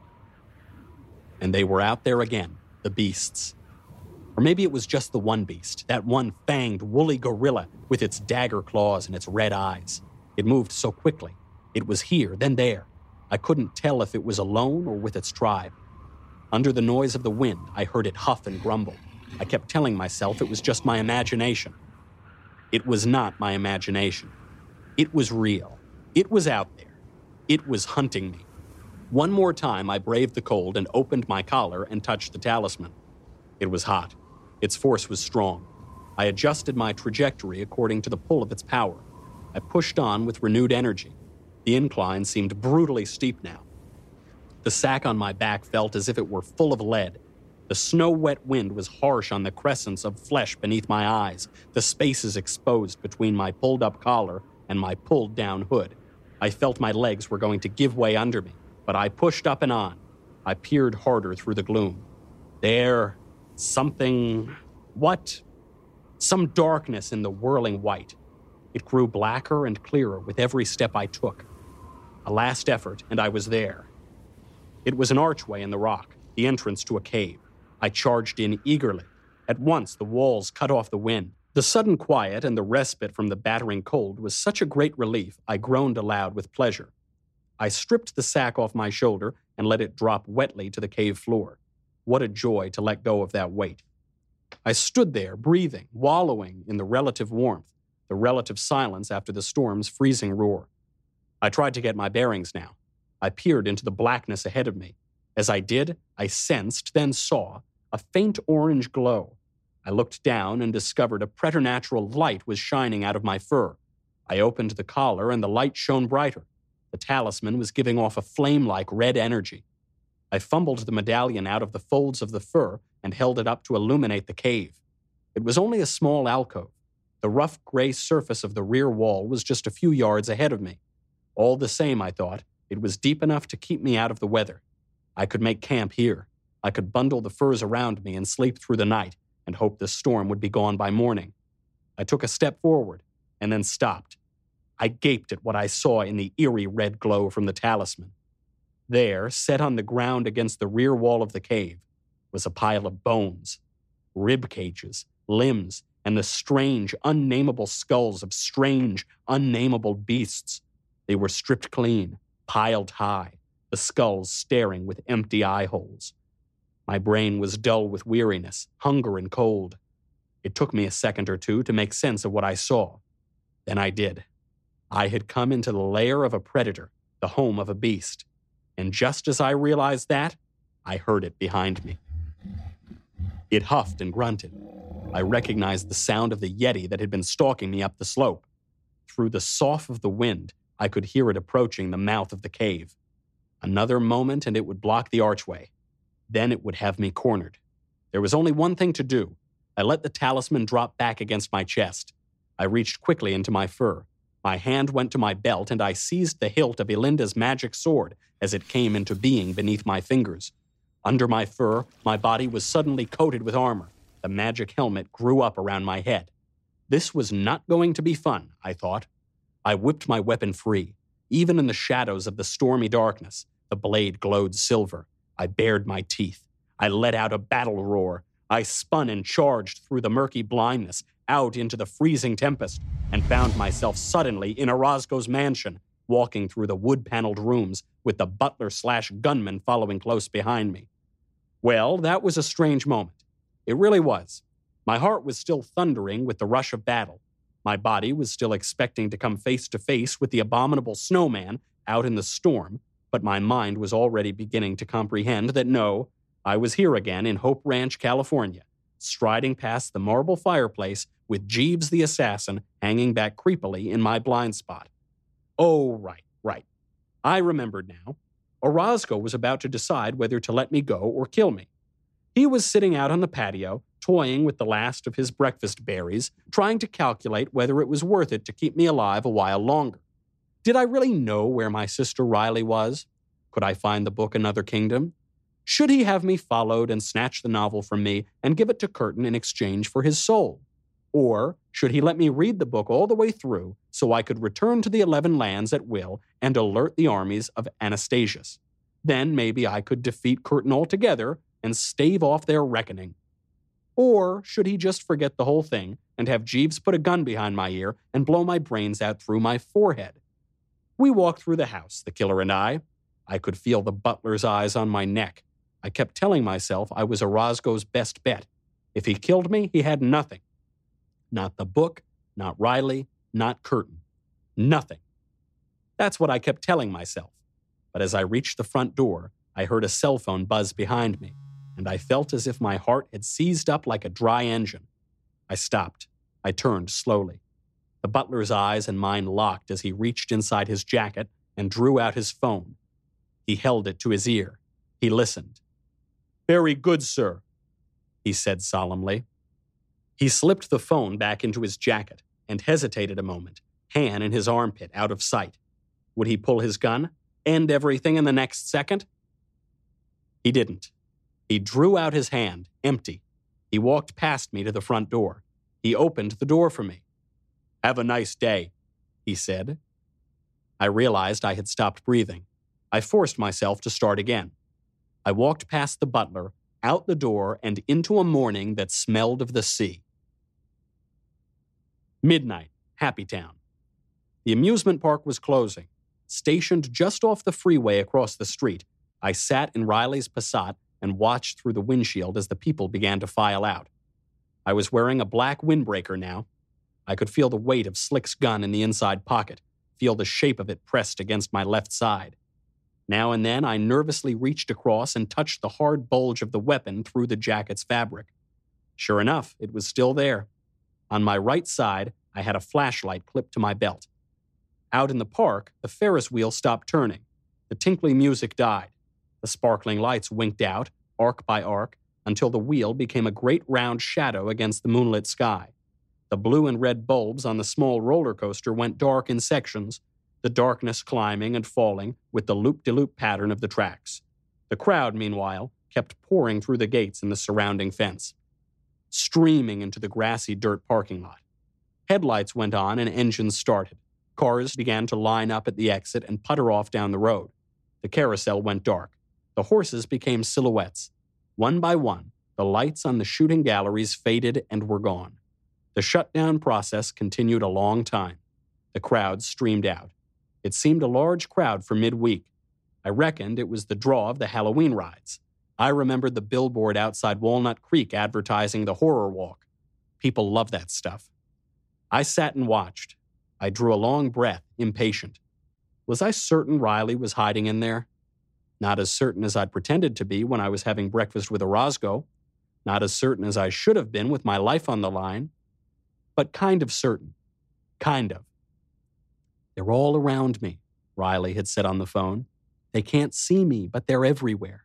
And they were out there again, the beasts. Or maybe it was just the one beast, that one fanged, woolly gorilla with its dagger claws and its red eyes. It moved so quickly. It was here, then there. I couldn't tell if it was alone or with its tribe. Under the noise of the wind, I heard it huff and grumble. I kept telling myself it was just my imagination. It was not my imagination. It was real. It was out there. It was hunting me. One more time, I braved the cold and opened my collar and touched the talisman. It was hot. Its force was strong. I adjusted my trajectory according to the pull of its power. I pushed on with renewed energy. The incline seemed brutally steep now. The sack on my back felt as if it were full of lead. The snow-wet wind was harsh on the crescents of flesh beneath my eyes, the spaces exposed between my pulled-up collar and my pulled-down hood. I felt my legs were going to give way under me, but I pushed up and on. I peered harder through the gloom. There, something... What? Some darkness in the whirling white. It grew blacker and clearer with every step I took. A last effort, and I was there. It was an archway in the rock, the entrance to a cave. I charged in eagerly. At once, the walls cut off the wind. The sudden quiet and the respite from the battering cold was such a great relief, I groaned aloud with pleasure. I stripped the sack off my shoulder and let it drop wetly to the cave floor. What a joy to let go of that weight. I stood there, breathing, wallowing in the relative warmth, the relative silence after the storm's freezing roar. I tried to get my bearings now. I peered into the blackness ahead of me. As I did, I sensed, then saw, a faint orange glow. I looked down and discovered a preternatural light was shining out of my fur. I opened the collar and the light shone brighter. The talisman was giving off a flame-like red energy. I fumbled the medallion out of the folds of the fur and held it up to illuminate the cave. It was only a small alcove. The rough gray surface of the rear wall was just a few yards ahead of me. All the same, I thought, it was deep enough to keep me out of the weather. I could make camp here. I could bundle the furs around me and sleep through the night and hope the storm would be gone by morning. I took a step forward and then stopped. I gaped at what I saw in the eerie red glow from the talisman. There, set on the ground against the rear wall of the cave, was a pile of bones, rib cages, limbs, and the strange, unnameable skulls of strange, unnameable beasts. They were stripped clean, piled high, the skulls staring with empty eye holes. My brain was dull with weariness, hunger, and cold. It took me a second or two to make sense of what I saw. Then I did. I had come into the lair of a predator, the home of a beast. And just as I realized that, I heard it behind me. It huffed and grunted. I recognized the sound of the Yeti that had been stalking me up the slope. Through the sough of the wind, I could hear it approaching the mouth of the cave. Another moment and it would block the archway. Then it would have me cornered. There was only one thing to do. I let the talisman drop back against my chest. I reached quickly into my fur. My hand went to my belt, and I seized the hilt of Elinda's magic sword as it came into being beneath my fingers. Under my fur, my body was suddenly coated with armor. The magic helmet grew up around my head. This was not going to be fun, I thought. I whipped my weapon free. Even in the shadows of the stormy darkness, the blade glowed silver. I bared my teeth. I let out a battle roar. I spun and charged through the murky blindness, out into the freezing tempest, and found myself suddenly in Orozco's mansion, walking through the wood-paneled rooms with the butler/gunman following close behind me. Well, that was a strange moment. It really was. My heart was still thundering with the rush of battle. My body was still expecting to come face to face with the abominable snowman out in the storm, but my mind was already beginning to comprehend that no, I was here again in Hope Ranch, California, striding past the marble fireplace with Jeeves the assassin hanging back creepily in my blind spot. Oh, right. I remembered now. Orozco was about to decide whether to let me go or kill me. He was sitting out on the patio, toying with the last of his breakfast berries, trying to calculate whether it was worth it to keep me alive a while longer. Did I really know where my sister Riley was? Could I find the book Another Kingdom? Should he have me followed and snatch the novel from me and give it to Curtin in exchange for his soul? Or should he let me read the book all the way through so I could return to the 11 lands at will and alert the armies of Anastasius? Then maybe I could defeat Curtin altogether and stave off their reckoning. Or should he just forget the whole thing and have Jeeves put a gun behind my ear and blow my brains out through my forehead? We walked through the house, the killer and I. I could feel the butler's eyes on my neck. I kept telling myself I was Orozco's best bet. If he killed me, he had nothing. Not the book, not Riley, not Curtin. Nothing. That's what I kept telling myself. But as I reached the front door, I heard a cell phone buzz behind me, and I felt as if my heart had seized up like a dry engine. I stopped. I turned slowly. The butler's eyes and mine locked as he reached inside his jacket and drew out his phone. He held it to his ear. He listened. "Very good, sir," he said solemnly. He slipped the phone back into his jacket and hesitated a moment, hand in his armpit out of sight. Would he pull his gun? End everything in the next second? He didn't. He drew out his hand, empty. He walked past me to the front door. He opened the door for me. "Have a nice day," he said. I realized I had stopped breathing. I forced myself to start again. I walked past the butler, out the door, and into a morning that smelled of the sea. Midnight, Happy Town. The amusement park was closing. Stationed just off the freeway across the street, I sat in Riley's Passat and watched through the windshield as the people began to file out. I was wearing a black windbreaker now. I could feel the weight of Slick's gun in the inside pocket, feel the shape of it pressed against my left side. Now and then, I nervously reached across and touched the hard bulge of the weapon through the jacket's fabric. Sure enough, it was still there. On my right side, I had a flashlight clipped to my belt. Out in the park, the Ferris wheel stopped turning. The tinkly music died. The sparkling lights winked out, arc by arc, until the wheel became a great round shadow against the moonlit sky. The blue and red bulbs on the small roller coaster went dark in sections, the darkness climbing and falling with the loop-de-loop pattern of the tracks. The crowd, meanwhile, kept pouring through the gates in the surrounding fence, streaming into the grassy dirt parking lot. Headlights went on and engines started. Cars began to line up at the exit and putter off down the road. The carousel went dark. The horses became silhouettes. One by one, the lights on the shooting galleries faded and were gone. The shutdown process continued a long time. The crowd streamed out. It seemed a large crowd for midweek. I reckoned it was the draw of the Halloween rides. I remembered the billboard outside Walnut Creek advertising the horror walk. People love that stuff. I sat and watched. I drew a long breath, impatient. Was I certain Riley was hiding in there? Not as certain as I'd pretended to be when I was having breakfast with Orozco. Not as certain as I should have been with my life on the line. But kind of certain. Kind of. "They're all around me," Riley had said on the phone. "They can't see me, but they're everywhere."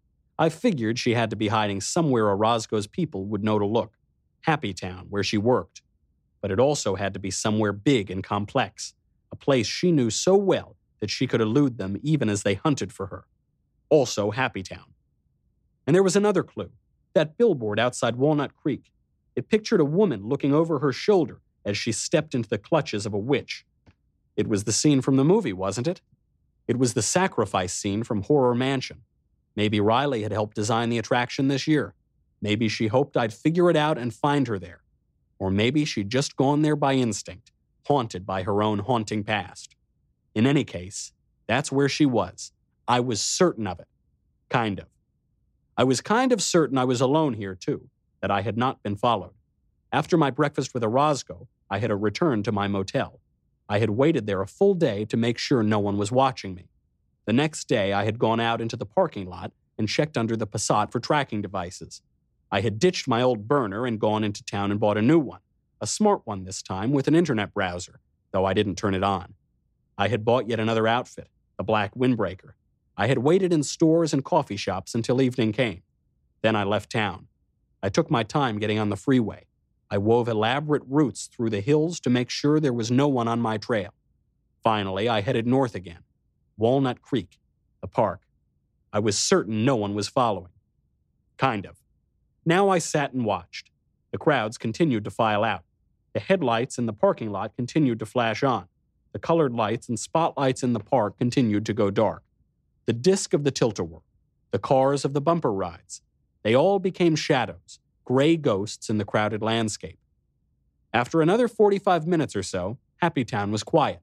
I figured she had to be hiding somewhere Orozco's people would know to look. Happy Town, where she worked. But it also had to be somewhere big and complex. a place she knew so well that she could elude them even as they hunted for her. Also Happy Town. And there was another clue, that billboard outside Walnut Creek. It pictured a woman looking over her shoulder as she stepped into the clutches of a witch. It was the scene from the movie, wasn't it? It was the sacrifice scene from Horror Mansion. Maybe Riley had helped design the attraction this year. Maybe she hoped I'd figure it out and find her there. Or maybe she'd just gone there by instinct, haunted by her own haunting past. In any case, that's where she was. I was certain of it. Kind of. I was kind of certain I was alone here, too, that I had not been followed. After my breakfast with Orozco, I had returned to my motel. I had waited there a full day to make sure no one was watching me. The next day, I had gone out into the parking lot and checked under the Passat for tracking devices. I had ditched my old burner and gone into town and bought a new one, a smart one this time with an internet browser, though I didn't turn it on. I had bought yet another outfit, the black windbreaker. I had waited in stores and coffee shops until evening came. Then I left town. I took my time getting on the freeway. I wove elaborate routes through the hills to make sure there was no one on my trail. Finally, I headed north again. Walnut Creek, the park. I was certain no one was following. Kind of. Now I sat and watched. The crowds continued to file out. The headlights in the parking lot continued to flash on. The colored lights and spotlights in the park continued to go dark. The disc of the tilt-a-whirl, the cars of the bumper rides, they all became shadows, gray ghosts in the crowded landscape. After another 45 minutes or so, Happy Town was quiet.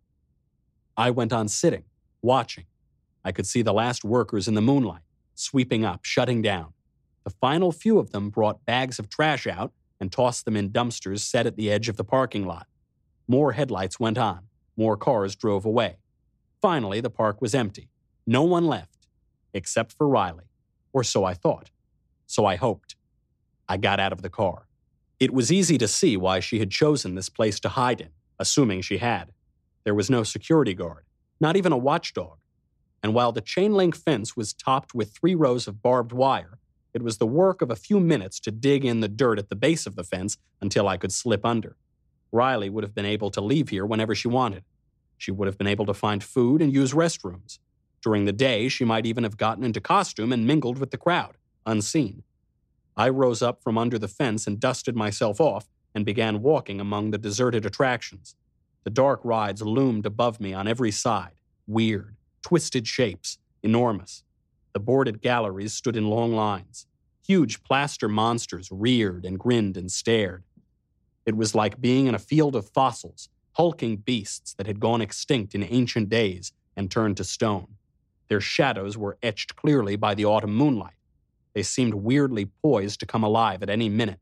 I went on sitting, watching. I could see the last workers in the moonlight, sweeping up, shutting down. The final few of them brought bags of trash out and tossed them in dumpsters set at the edge of the parking lot. More headlights went on. More cars drove away. Finally, the park was empty. No one left, except for Riley. Or so I thought. So I hoped. I got out of the car. It was easy to see why she had chosen this place to hide in, assuming she had. There was no security guard, not even a watchdog. And while the chain-link fence was topped with 3 rows of barbed wire, it was the work of a few minutes to dig in the dirt at the base of the fence until I could slip under. Riley would have been able to leave here whenever she wanted. She would have been able to find food and use restrooms. During the day, she might even have gotten into costume and mingled with the crowd, unseen. I rose up from under the fence and dusted myself off and began walking among the deserted attractions. The dark rides loomed above me on every side, weird, twisted shapes, enormous. The boarded galleries stood in long lines. Huge plaster monsters reared and grinned and stared. It was like being in a field of fossils, hulking beasts that had gone extinct in ancient days and turned to stone. Their shadows were etched clearly by the autumn moonlight. They seemed weirdly poised to come alive at any minute.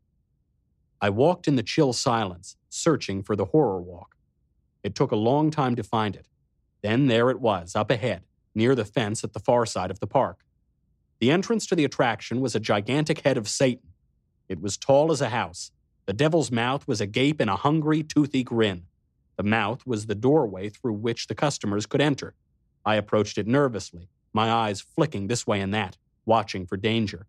I walked in the chill silence, searching for the horror walk. It took a long time to find it. Then there it was, up ahead, near the fence at the far side of the park. The entrance to the attraction was a gigantic head of Satan. It was tall as a house. The devil's mouth was agape in a hungry, toothy grin. The mouth was the doorway through which the customers could enter. I approached it nervously, my eyes flicking this way and that, watching for danger.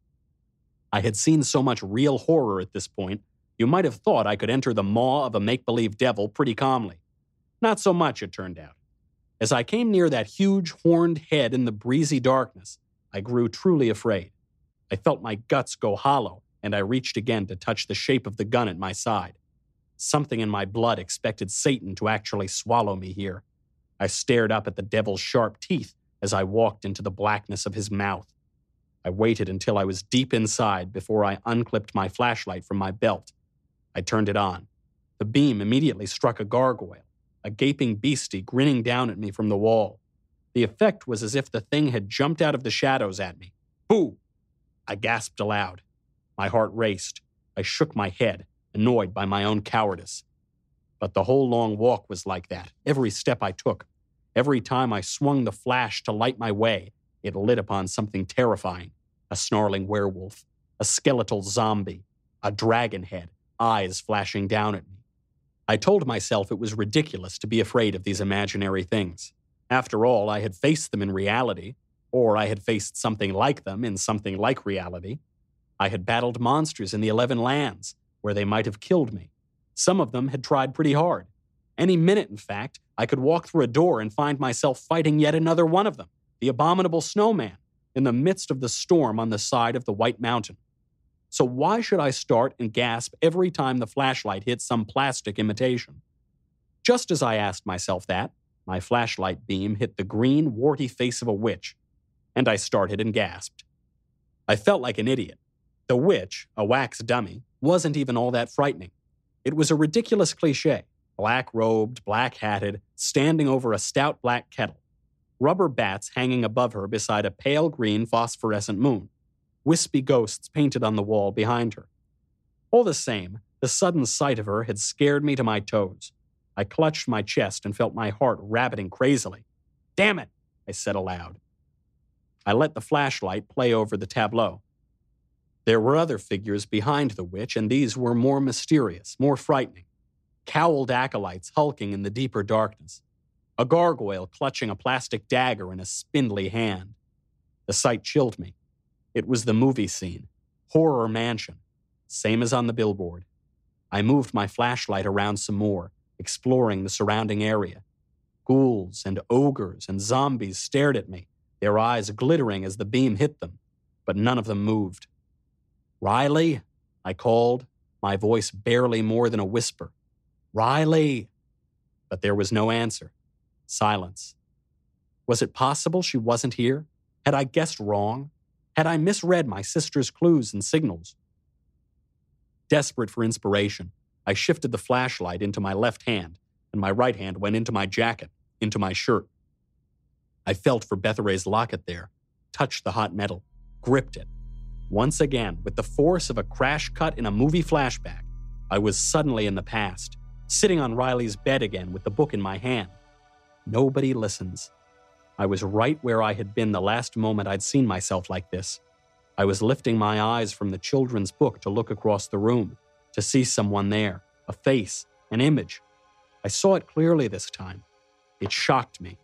I had seen so much real horror at this point, you might have thought I could enter the maw of a make-believe devil pretty calmly. Not so much, it turned out. As I came near that huge, horned head in the breezy darkness, I grew truly afraid. I felt my guts go hollow, and I reached again to touch the shape of the gun at my side. Something in my blood expected Satan to actually swallow me here. I stared up at the devil's sharp teeth as I walked into the blackness of his mouth. I waited until I was deep inside before I unclipped my flashlight from my belt. I turned it on. The beam immediately struck a gargoyle, a gaping beastie grinning down at me from the wall. The effect was as if the thing had jumped out of the shadows at me. Boo! I gasped aloud. My heart raced. I shook my head, annoyed by my own cowardice. But the whole long walk was like that, every step I took. Every time I swung the flash to light my way, it lit upon something terrifying. A snarling werewolf, a skeletal zombie, a dragon head, eyes flashing down at me. I told myself it was ridiculous to be afraid of these imaginary things. After all, I had faced them in reality, or I had faced something like them in something like reality. I had battled monsters in the 11 lands, where they might have killed me. Some of them had tried pretty hard. Any minute, in fact, I could walk through a door and find myself fighting yet another one of them, the abominable snowman, in the midst of the storm on the side of the White Mountain. So why should I start and gasp every time the flashlight hits some plastic imitation? Just as I asked myself that, my flashlight beam hit the green, warty face of a witch, and I started and gasped. I felt like an idiot. The witch, a wax dummy, wasn't even all that frightening. It was a ridiculous cliché, black-robed, black-hatted, standing over a stout black kettle, rubber bats hanging above her beside a pale green phosphorescent moon, wispy ghosts painted on the wall behind her. All the same, the sudden sight of her had scared me to my toes. I clutched my chest and felt my heart rabbiting crazily. "Damn it," I said aloud. I let the flashlight play over the tableau. There were other figures behind the witch, and these were more mysterious, more frightening. Cowled acolytes hulking in the deeper darkness. A gargoyle clutching a plastic dagger in a spindly hand. The sight chilled me. It was the movie scene. Horror Mansion. Same as on the billboard. I moved my flashlight around some more, exploring the surrounding area. Ghouls and ogres and zombies stared at me, their eyes glittering as the beam hit them, but none of them moved. "Riley," I called, my voice barely more than a whisper. "Riley!" But there was no answer. Silence. Was it possible she wasn't here? Had I guessed wrong? Had I misread my sister's clues and signals? Desperate for inspiration, I shifted the flashlight into my left hand, and my right hand went into my jacket, into my shirt. I felt for Bethare's locket there, touched the hot metal, gripped it. Once again, with the force of a crash cut in a movie flashback, I was suddenly in the past, sitting on Riley's bed again with the book in my hand. Nobody listens. I was right where I had been the last moment I'd seen myself like this. I was lifting my eyes from the children's book to look across the room, to see someone there, a face, an image. I saw it clearly this time. It shocked me.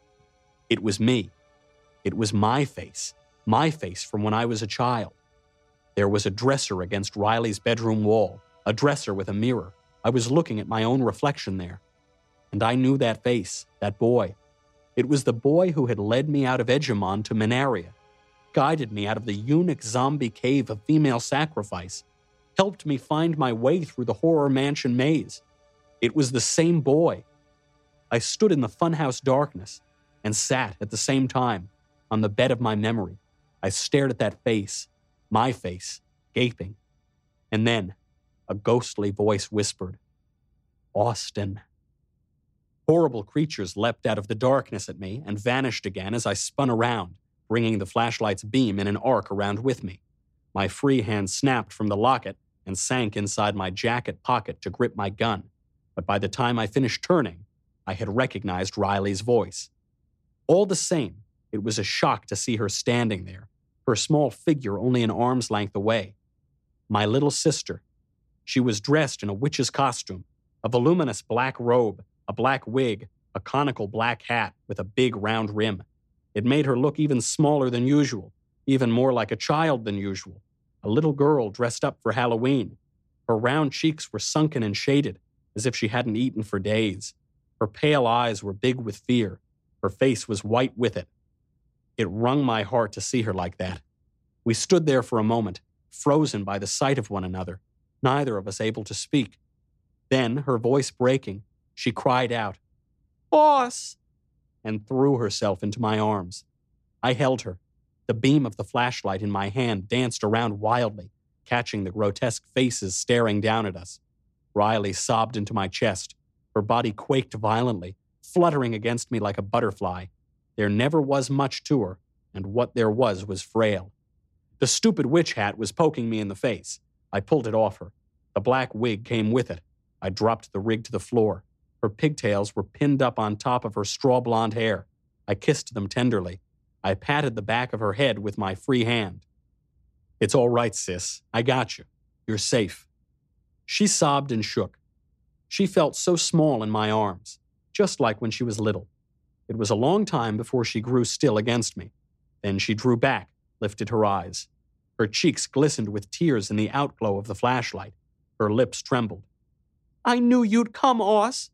It was me. It was my face from when I was a child. There was a dresser against Riley's bedroom wall, a dresser with a mirror. I was looking at my own reflection there. And I knew that face, that boy. It was the boy who had led me out of Edgemon to Menaria, guided me out of the eunuch zombie cave of female sacrifice, helped me find my way through the Horror Mansion maze. It was the same boy. I stood in the funhouse darkness and sat at the same time on the bed of my memory. I stared at that face, my face, gaping. And then a ghostly voice whispered, "Austin." Horrible creatures leapt out of the darkness at me and vanished again as I spun around, bringing the flashlight's beam in an arc around with me. My free hand snapped from the locket and sank inside my jacket pocket to grip my gun. But by the time I finished turning, I had recognized Riley's voice. All the same, it was a shock to see her standing there, her small figure only an arm's length away. My little sister. She was dressed in a witch's costume, a voluminous black robe, a black wig, a conical black hat with a big round rim. It made her look even smaller than usual, even more like a child than usual, a little girl dressed up for Halloween. Her round cheeks were sunken and shaded, as if she hadn't eaten for days. Her pale eyes were big with fear. Her face was white with it. It wrung my heart to see her like that. We stood there for a moment, frozen by the sight of one another, neither of us able to speak. Then, her voice breaking, she cried out, "Boss!" and threw herself into my arms. I held her. The beam of the flashlight in my hand danced around wildly, catching the grotesque faces staring down at us. Riley sobbed into my chest. Her body quaked violently, fluttering against me like a butterfly. There never was much to her, and what there was frail. The stupid witch hat was poking me in the face. I pulled it off her. The black wig came with it. I dropped the rig to the floor. Her pigtails were pinned up on top of her straw blonde hair. I kissed them tenderly. I patted the back of her head with my free hand. "It's all right, sis. I got you. You're safe." She sobbed and shook. She felt so small in my arms, just like when she was little. It was a long time before she grew still against me. Then she drew back, lifted her eyes. Her cheeks glistened with tears in the outglow of the flashlight. Her lips trembled. "I knew you'd come, Oss,"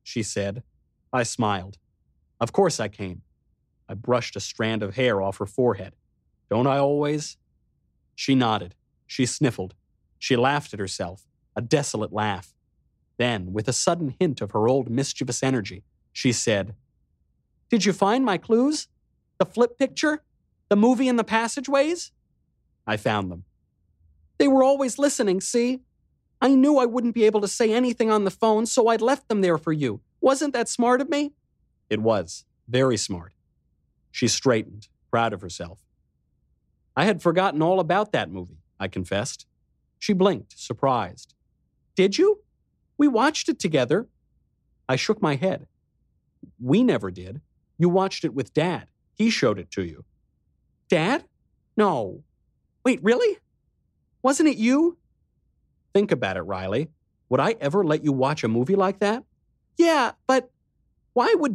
she said. I smiled. Of course I came. I brushed a strand of hair off her forehead. Don't I always? She nodded. She sniffled. She laughed at herself, a desolate laugh. Then, with a sudden hint of her old mischievous energy, she said, Did you find my clues? The flip picture? The movie in the passageways? I found them. They were always listening, see? I knew I wouldn't be able to say anything on the phone, so I'd left them there for you. Wasn't that smart of me? It was. Very smart. She straightened, proud of herself. I had forgotten all about that movie, I confessed. She blinked, surprised. Did you? We watched it together. I shook my head. We never did. You watched it with Dad. He showed it to you. Dad? No. Wait, really? Wasn't it you? Think about it, Riley. Would I ever let you watch a movie like that? Yeah, but why would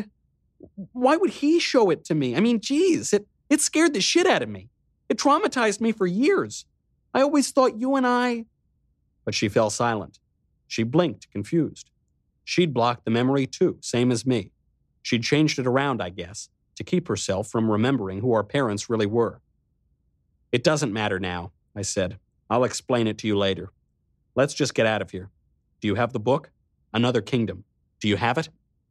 he show it to me? I mean, geez, it scared the shit out of me. It traumatized me for years. I always thought you and I... But she fell silent. She blinked, confused. She'd blocked the memory too, same as me. She'd changed it around, I guess, to keep herself from remembering who our parents really were. It doesn't matter now, I said. I'll explain it to you later. Let's just get out of here. Do you have the book? Another Kingdom. Do you have it?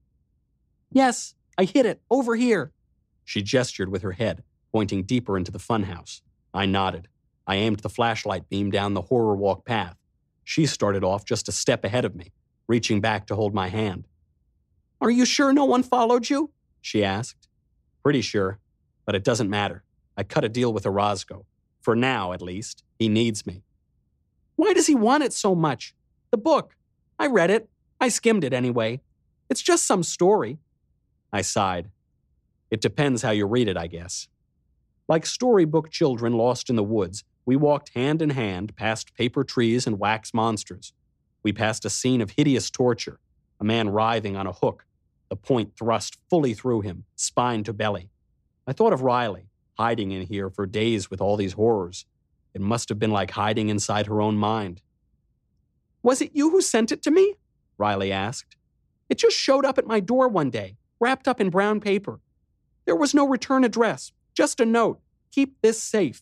Yes, I hid it, over here. She gestured with her head, pointing deeper into the funhouse. I nodded. I aimed the flashlight beam down the horror walk path. She started off just a step ahead of me, reaching back to hold my hand. Are you sure no one followed you? She asked. Pretty sure, but it doesn't matter. I cut a deal with Orozco. For now, at least, he needs me. Why does he want it so much? The book. I read it. I skimmed it anyway. It's just some story. I sighed. It depends how you read it, I guess. Like storybook children lost in the woods, we walked hand in hand past paper trees and wax monsters. We passed a scene of hideous torture, a man writhing on a hook, the point thrust fully through him, spine to belly. I thought of Riley, hiding in here for days with all these horrors. It must have been like hiding inside her own mind. Was it you who sent it to me? Riley asked. It just showed up at my door one day, wrapped up in brown paper. There was no return address, just a note. Keep this safe.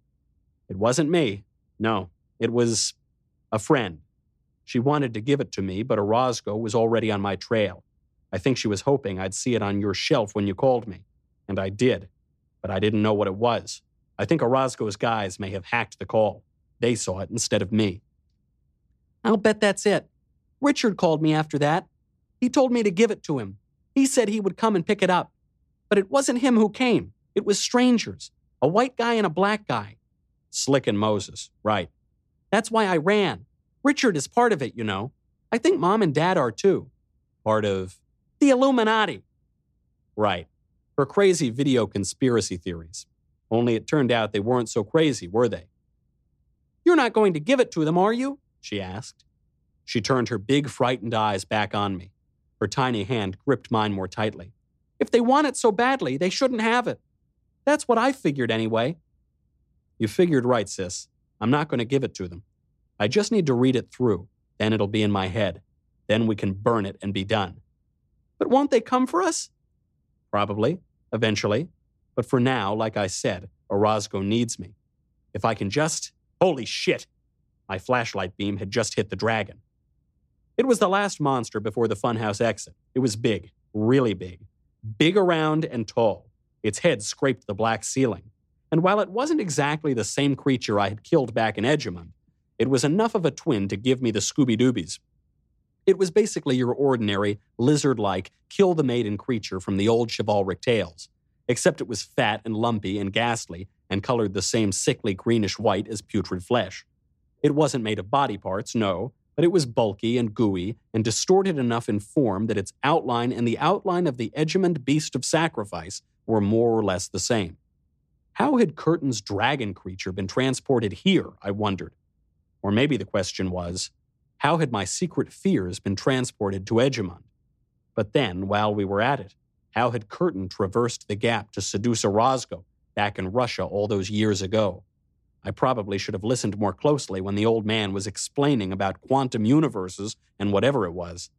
It wasn't me. No, it was a friend. She wanted to give it to me, but Orozco was already on my trail. I think she was hoping I'd see it on your shelf when you called me. And I did, but I didn't know what it was. I think Orozco's guys may have hacked the call. They saw it instead of me. I'll bet that's it. Richard called me after that. He told me to give it to him. He said he would come and pick it up. But it wasn't him who came. It was strangers. A white guy and a black guy. Slick and Moses, right. That's why I ran. Richard is part of it, you know. I think Mom and Dad are too. Part of? The Illuminati. Right. Her crazy video conspiracy theories. Only it turned out they weren't so crazy, were they? You're not going to give it to them, are you? She asked. She turned her big, frightened eyes back on me. Her tiny hand gripped mine more tightly. If they want it so badly, they shouldn't have it. That's what I figured anyway. You figured right, sis. I'm not going to give it to them. I just need to read it through. Then it'll be in my head. Then we can burn it and be done. But won't they come for us? Probably. Eventually. But for now, like I said, Orozco needs me. If I can just... Holy shit! My flashlight beam had just hit the dragon. It was the last monster before the funhouse exit. It was big. Really big. Big around and tall. Its head scraped the black ceiling. And while it wasn't exactly the same creature I had killed back in Edgemont, it was enough of a twin to give me the Scooby-Doobies. It was basically your ordinary, lizard-like, kill-the-maiden creature from the old chivalric tales, except it was fat and lumpy and ghastly and colored the same sickly greenish-white as putrid flesh. It wasn't made of body parts, no, but it was bulky and gooey and distorted enough in form that its outline and the outline of the Edgemont beast of sacrifice were more or less the same. How had Curtin's dragon creature been transported here, I wondered. Or maybe the question was, how had my secret fears been transported to Edgemont? But then, while we were at it, how had Curtin traversed the gap to seduce Orozco back in Russia all those years ago? I probably should have listened more closely when the old man was explaining about quantum universes and whatever it was.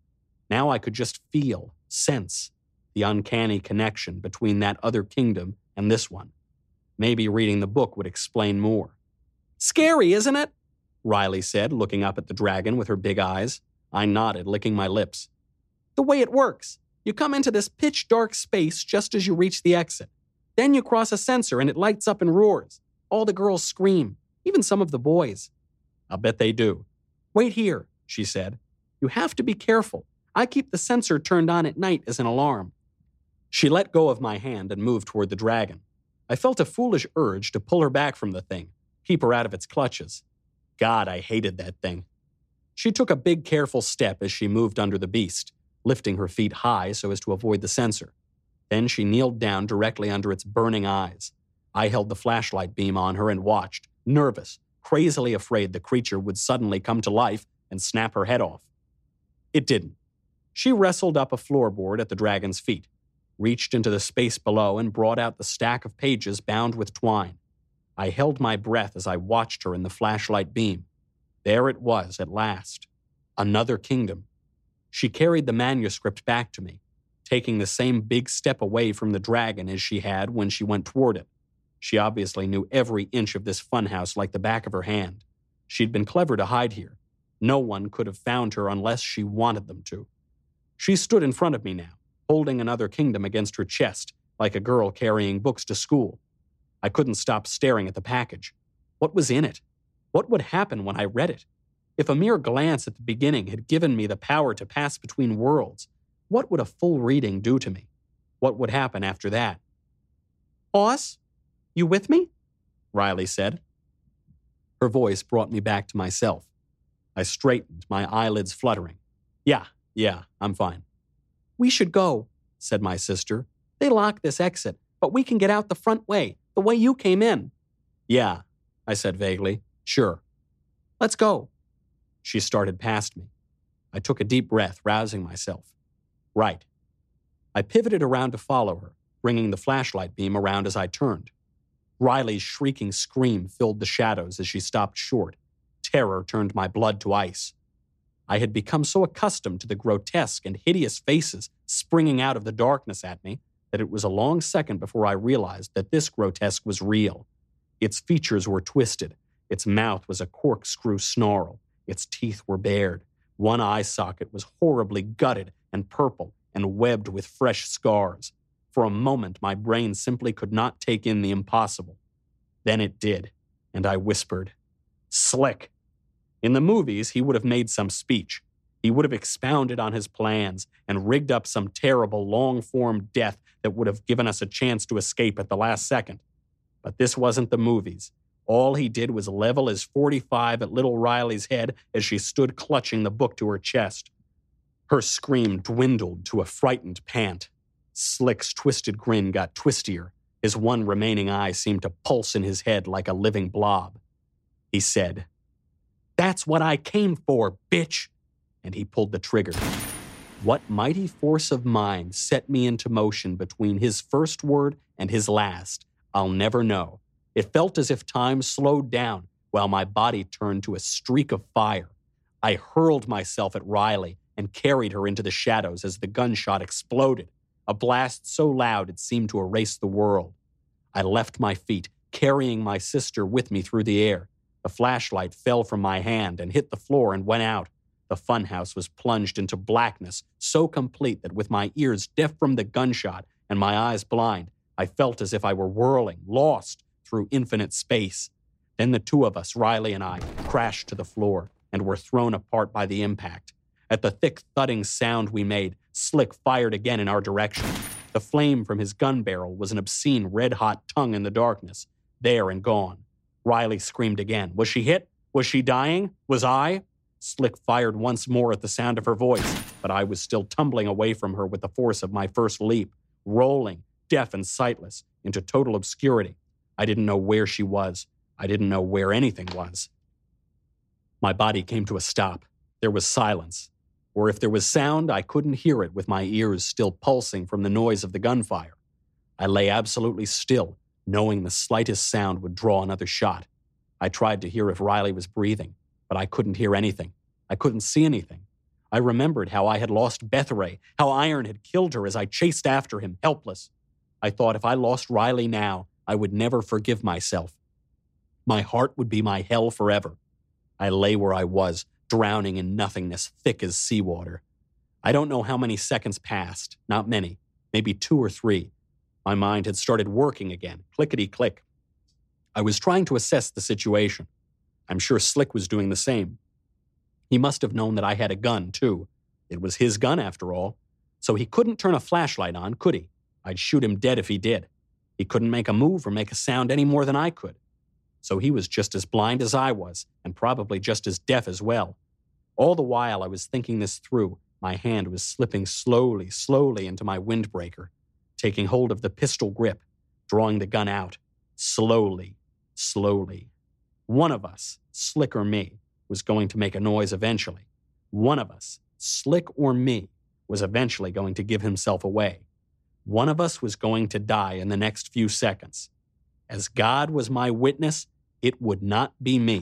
Now I could just feel, sense, the uncanny connection between that other kingdom and this one. Maybe reading the book would explain more. "Scary, isn't it?" Riley said, looking up at the dragon with her big eyes. I nodded, licking my lips. "The way it works. You come into this pitch-dark space just as you reach the exit. Then you cross a sensor and it lights up and roars. All the girls scream, even some of the boys." "I'll bet they do." "Wait here," she said. "You have to be careful. I keep the sensor turned on at night as an alarm." She let go of my hand and moved toward the dragon. I felt a foolish urge to pull her back from the thing, keep her out of its clutches. God, I hated that thing. She took a big, careful step as she moved under the beast, lifting her feet high so as to avoid the sensor. Then she kneeled down directly under its burning eyes. I held the flashlight beam on her and watched, nervous, crazily afraid the creature would suddenly come to life and snap her head off. It didn't. She wrestled up a floorboard at the dragon's feet, reached into the space below and brought out the stack of pages bound with twine. I held my breath as I watched her in the flashlight beam. There it was at last. Another kingdom. She carried the manuscript back to me, taking the same big step away from the dragon as she had when she went toward it. She obviously knew every inch of this funhouse like the back of her hand. She'd been clever to hide here. No one could have found her unless she wanted them to. She stood in front of me now, holding another kingdom against her chest, like a girl carrying books to school. I couldn't stop staring at the package. What was in it? What would happen when I read it? If a mere glance at the beginning had given me the power to pass between worlds, what would a full reading do to me? What would happen after that? "Boss, you with me?" Riley said. Her voice brought me back to myself. I straightened, my eyelids fluttering. Yeah, I'm fine." "We should go," said my sister. "They locked this exit, but we can get out the front way, the way you came in." "Yeah," I said vaguely. "Sure." "Let's go." She started past me. I took a deep breath, rousing myself. Right. I pivoted around to follow her, bringing the flashlight beam around as I turned. Riley's shrieking scream filled the shadows as she stopped short. Terror turned my blood to ice. I had become so accustomed to the grotesque and hideous faces springing out of the darkness at me that it was a long second before I realized that this grotesque was real. Its features were twisted. Its mouth was a corkscrew snarl. Its teeth were bared. One eye socket was horribly gutted and purple and webbed with fresh scars. For a moment, my brain simply could not take in the impossible. Then it did, and I whispered, "Slick." In the movies, he would have made some speech. He would have expounded on his plans and rigged up some terrible, long-form death that would have given us a chance to escape at the last second. But this wasn't the movies. All he did was level his .45 at little Riley's head as she stood clutching the book to her chest. Her scream dwindled to a frightened pant. Slick's twisted grin got twistier. His one remaining eye seemed to pulse in his head like a living blob. He said, "That's what I came for, bitch!" And he pulled the trigger. What mighty force of mind set me into motion between his first word and his last, I'll never know. It felt as if time slowed down while my body turned to a streak of fire. I hurled myself at Riley and carried her into the shadows as the gunshot exploded, a blast so loud it seemed to erase the world. I left my feet, carrying my sister with me through the air. The flashlight fell from my hand and hit the floor and went out. The funhouse was plunged into blackness so complete that with my ears deaf from the gunshot and my eyes blind, I felt as if I were whirling, lost, through infinite space. Then the two of us, Riley and I, crashed to the floor and were thrown apart by the impact. At the thick thudding sound we made, Slick fired again in our direction. The flame from his gun barrel was an obscene red-hot tongue in the darkness, there and gone. Riley screamed again. Was she hit? Was she dying? Was I? Slick fired once more at the sound of her voice, but I was still tumbling away from her with the force of my first leap, rolling, deaf and sightless, into total obscurity. I didn't know where she was. I didn't know where anything was. My body came to a stop. There was silence. Or if there was sound, I couldn't hear it with my ears still pulsing from the noise of the gunfire. I lay absolutely still, knowing the slightest sound would draw another shot. I tried to hear if Riley was breathing, but I couldn't hear anything. I couldn't see anything. I remembered how I had lost Bethray, how Iron had killed her as I chased after him, helpless. I thought if I lost Riley now, I would never forgive myself. My heart would be my hell forever. I lay where I was, drowning in nothingness thick as seawater. I don't know how many seconds passed, not many, maybe 2 or 3. My mind had started working again, clickety-click. I was trying to assess the situation. I'm sure Slick was doing the same. He must have known that I had a gun, too. It was his gun, after all. So he couldn't turn a flashlight on, could he? I'd shoot him dead if he did. He couldn't make a move or make a sound any more than I could. So he was just as blind as I was, and probably just as deaf as well. All the while I was thinking this through, my hand was slipping slowly, slowly into my windbreaker, taking hold of the pistol grip, drawing the gun out, slowly, slowly. One of us, Slick or me, was going to make a noise eventually. One of us, Slick or me, was eventually going to give himself away. One of us was going to die in the next few seconds. As God was my witness, it would not be me.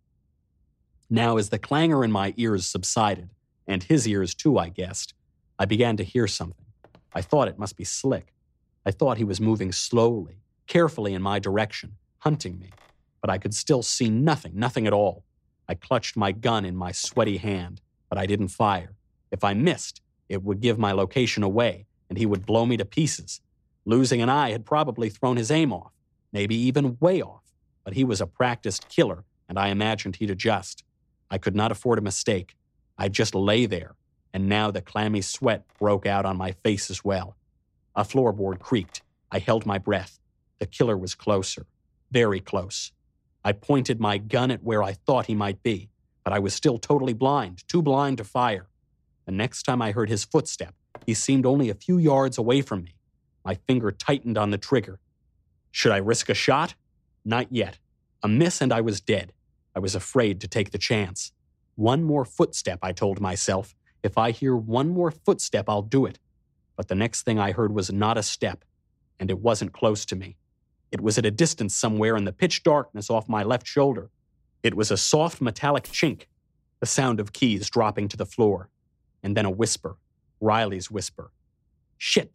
Now, as the clangor in my ears subsided, and his ears too, I guessed, I began to hear something. I thought it must be Slick. I thought he was moving slowly, carefully in my direction, hunting me. But I could still see nothing at all. I clutched my gun in my sweaty hand, but I didn't fire. If I missed, it would give my location away, and he would blow me to pieces. Losing an eye had probably thrown his aim off, maybe even way off. But he was a practiced killer, and I imagined he'd adjust. I could not afford a mistake. I just lay there, and now the clammy sweat broke out on my face as well. A floorboard creaked. I held my breath. The killer was closer, very close. I pointed my gun at where I thought he might be, but I was still totally blind, too blind to fire. The next time I heard his footstep, he seemed only a few yards away from me. My finger tightened on the trigger. Should I risk a shot? Not yet. A miss and I was dead. I was afraid to take the chance. One more footstep, I told myself. If I hear one more footstep, I'll do it. But the next thing I heard was not a step, and it wasn't close to me. It was at a distance somewhere in the pitch darkness off my left shoulder. It was a soft metallic chink, the sound of keys dropping to the floor, and then a whisper, Riley's whisper. Shit!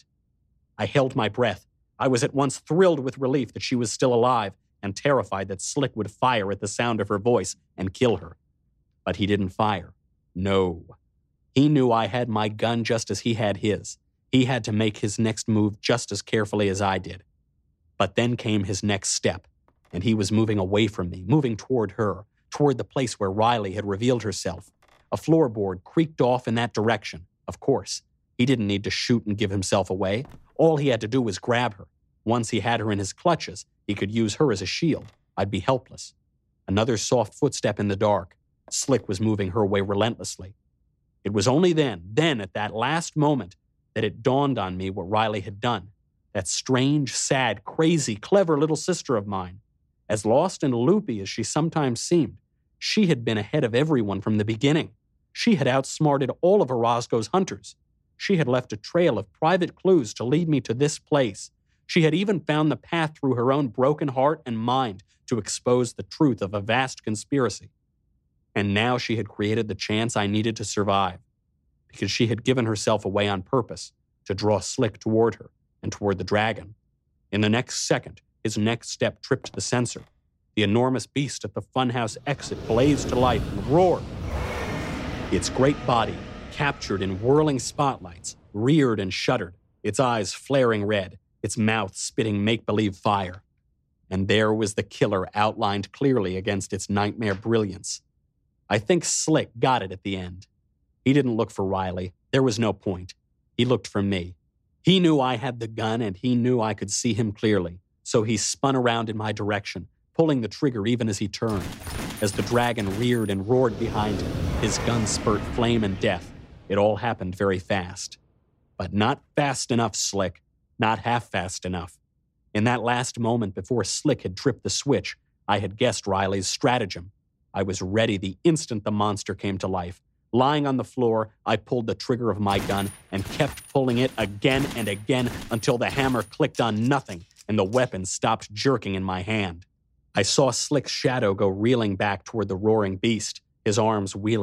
I held my breath. I was at once thrilled with relief that she was still alive and terrified that Slick would fire at the sound of her voice and kill her. But he didn't fire. No. He knew I had my gun just as he had his. He had to make his next move just as carefully as I did. But then came his next step, and he was moving away from me, moving toward her, toward the place where Riley had revealed herself. A floorboard creaked off in that direction. Of course, he didn't need to shoot and give himself away. All he had to do was grab her. Once he had her in his clutches, he could use her as a shield. I'd be helpless. Another soft footstep in the dark. Slick was moving her way relentlessly. It was only then at that last moment, that it dawned on me what Riley had done. That strange, sad, crazy, clever little sister of mine. As lost and loopy as she sometimes seemed, she had been ahead of everyone from the beginning. She had outsmarted all of Orozco's hunters. She had left a trail of private clues to lead me to this place. She had even found the path through her own broken heart and mind to expose the truth of a vast conspiracy. And now she had created the chance I needed to survive, because she had given herself away on purpose to draw Slick toward her and toward the dragon. In the next second, his next step tripped the sensor. The enormous beast at the funhouse exit blazed to life and roared. Its great body, captured in whirling spotlights, reared and shuddered, its eyes flaring red, its mouth spitting make-believe fire. And there was the killer outlined clearly against its nightmare brilliance. I think Slick got it at the end. He didn't look for Riley. There was no point. He looked for me. He knew I had the gun, and he knew I could see him clearly. So he spun around in my direction, pulling the trigger even as he turned. As the dragon reared and roared behind him, his gun spurt flame and death. It all happened very fast. But not fast enough, Slick. Not half fast enough. In that last moment before Slick had tripped the switch, I had guessed Riley's stratagem. I was ready the instant the monster came to life. Lying on the floor, I pulled the trigger of my gun and kept pulling it again and again until the hammer clicked on nothing and the weapon stopped jerking in my hand. I saw Slick's shadow go reeling back toward the roaring beast, his arms wheeling,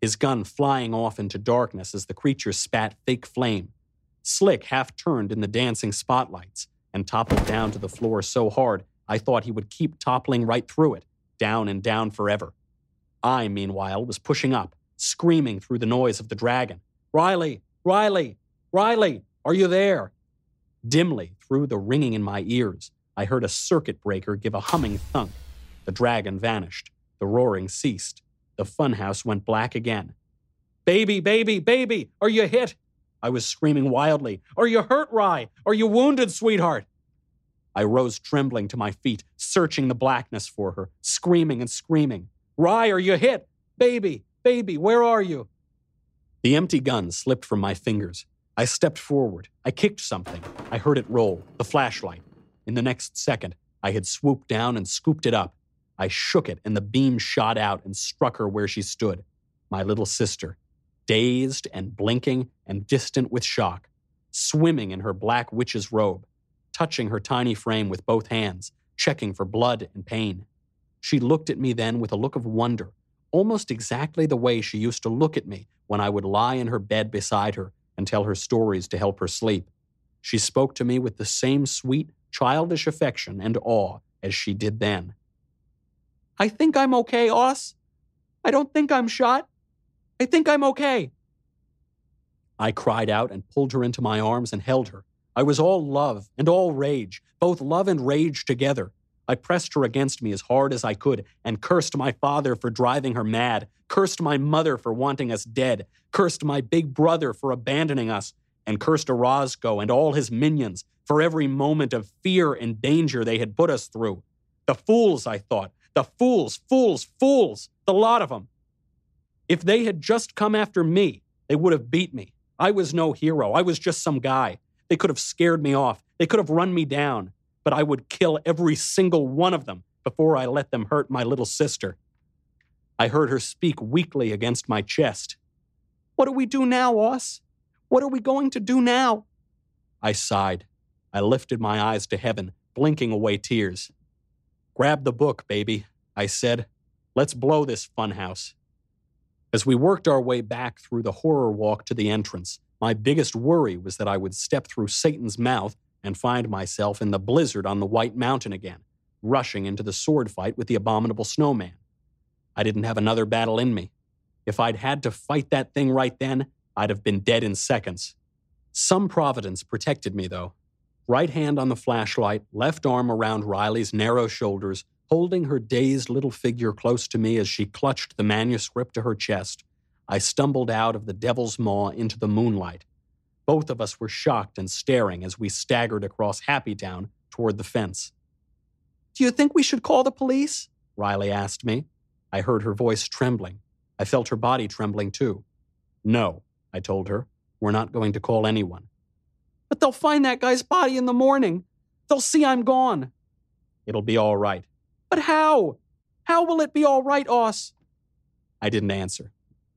his gun flying off into darkness as the creature spat fake flame. Slick half turned in the dancing spotlights and toppled down to the floor so hard I thought he would keep toppling right through it, down and down forever. I, meanwhile, was pushing up, screaming through the noise of the dragon. Riley! Riley! Riley! Are you there? Dimly, through the ringing in my ears, I heard a circuit breaker give a humming thunk. The dragon vanished. The roaring ceased. The funhouse went black again. Baby, baby, baby! Are you hit? I was screaming wildly. Are you hurt, Rye? Are you wounded, sweetheart? I rose trembling to my feet, searching the blackness for her, screaming and screaming. Rye, are you hit? Baby, baby, where are you? The empty gun slipped from my fingers. I stepped forward. I kicked something. I heard it roll, the flashlight. In the next second, I had swooped down and scooped it up. I shook it, and the beam shot out and struck her where she stood, my little sister, dazed and blinking and distant with shock, swimming in her black witch's robe, touching her tiny frame with both hands, checking for blood and pain. She looked at me then with a look of wonder, almost exactly the way she used to look at me when I would lie in her bed beside her and tell her stories to help her sleep. She spoke to me with the same sweet, childish affection and awe as she did then. I think I'm okay, Oss. I don't think I'm shot. I think I'm okay. I cried out and pulled her into my arms and held her. I was all love and all rage, both love and rage together. I pressed her against me as hard as I could and cursed my father for driving her mad, cursed my mother for wanting us dead, cursed my big brother for abandoning us, and cursed Orozco and all his minions for every moment of fear and danger they had put us through. The fools, I thought. The fools, fools, fools, the lot of them. If they had just come after me, they would have beat me. I was no hero. I was just some guy. They could have scared me off. They could have run me down. But I would kill every single one of them before I let them hurt my little sister. I heard her speak weakly against my chest. What do we do now, Oss? What are we going to do now? I sighed. I lifted my eyes to heaven, blinking away tears. Grab the book, baby, I said. Let's blow this funhouse. As we worked our way back through the horror walk to the entrance, my biggest worry was that I would step through Satan's mouth and find myself in the blizzard on the White Mountain again, rushing into the sword fight with the abominable snowman. I didn't have another battle in me. If I'd had to fight that thing right then, I'd have been dead in seconds. Some providence protected me, though. Right hand on the flashlight, left arm around Riley's narrow shoulders, holding her dazed little figure close to me as she clutched the manuscript to her chest, I stumbled out of the devil's maw into the moonlight. Both of us were shocked and staring as we staggered across Happytown toward the fence. Do you think we should call the police? Riley asked me. I heard her voice trembling. I felt her body trembling too. No, I told her. We're not going to call anyone. But they'll find that guy's body in the morning. They'll see I'm gone. It'll be all right. But how? How will it be all right, Oss? I didn't answer.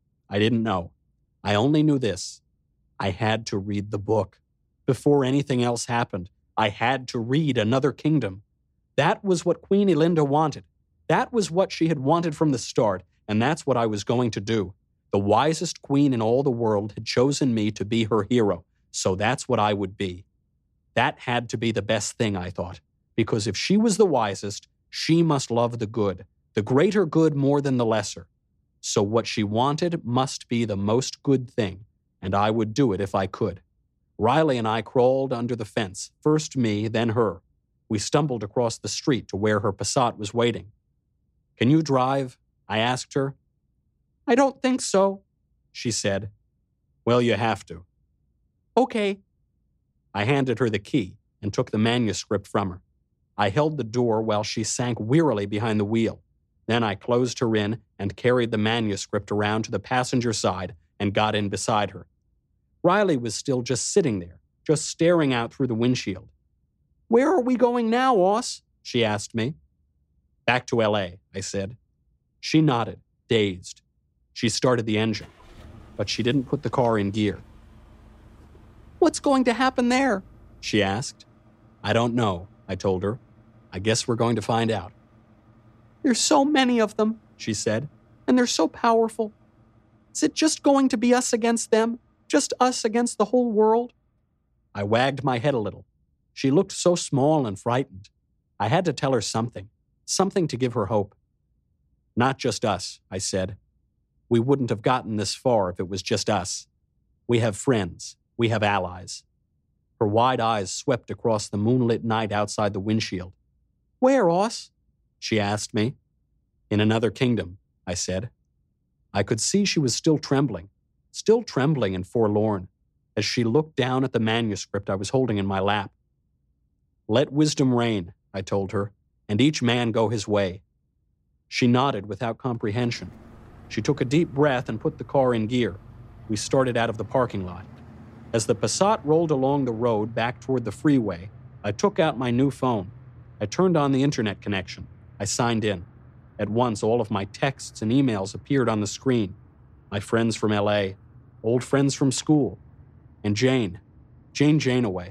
I didn't know. I only knew this. I had to read the book. Before anything else happened, I had to read Another Kingdom. That was what Queen Elinda wanted. That was what she had wanted from the start, and that's what I was going to do. The wisest queen in all the world had chosen me to be her hero, so that's what I would be. That had to be the best thing, I thought, because if she was the wisest, she must love the good, the greater good more than the lesser. So what she wanted must be the most good thing, and I would do it if I could. Riley and I crawled under the fence, first me, then her. We stumbled across the street to where her Passat was waiting. Can you drive? I asked her. I don't think so, she said. Well, you have to. Okay. I handed her the key and took the manuscript from her. I held the door while she sank wearily behind the wheel. Then I closed her in and carried the manuscript around to the passenger side and got in beside her. Riley was still just sitting there, just staring out through the windshield. Where are we going now, Oss? She asked me. Back to L.A., I said. She nodded, dazed. She started the engine, but she didn't put the car in gear. What's going to happen there? She asked. I don't know, I told her. I guess we're going to find out. There's so many of them, she said, and they're so powerful. Is it just going to be us against them? Just us against the whole world? I wagged my head a little. She looked so small and frightened. I had to tell her something to give her hope. Not just us, I said. We wouldn't have gotten this far if it was just us. We have friends. We have allies. Her wide eyes swept across the moonlit night outside the windshield. Where, Oss? She asked me. In another kingdom, I said. I could see she was still trembling and forlorn, as she looked down at the manuscript I was holding in my lap. Let wisdom reign, I told her, and each man go his way. She nodded without comprehension. She took a deep breath and put the car in gear. We started out of the parking lot. As the Passat rolled along the road back toward the freeway, I took out my new phone. I turned on the internet connection. I signed in. At once, all of my texts and emails appeared on the screen. My friends from L.A., old friends from school, and Jane Janeway.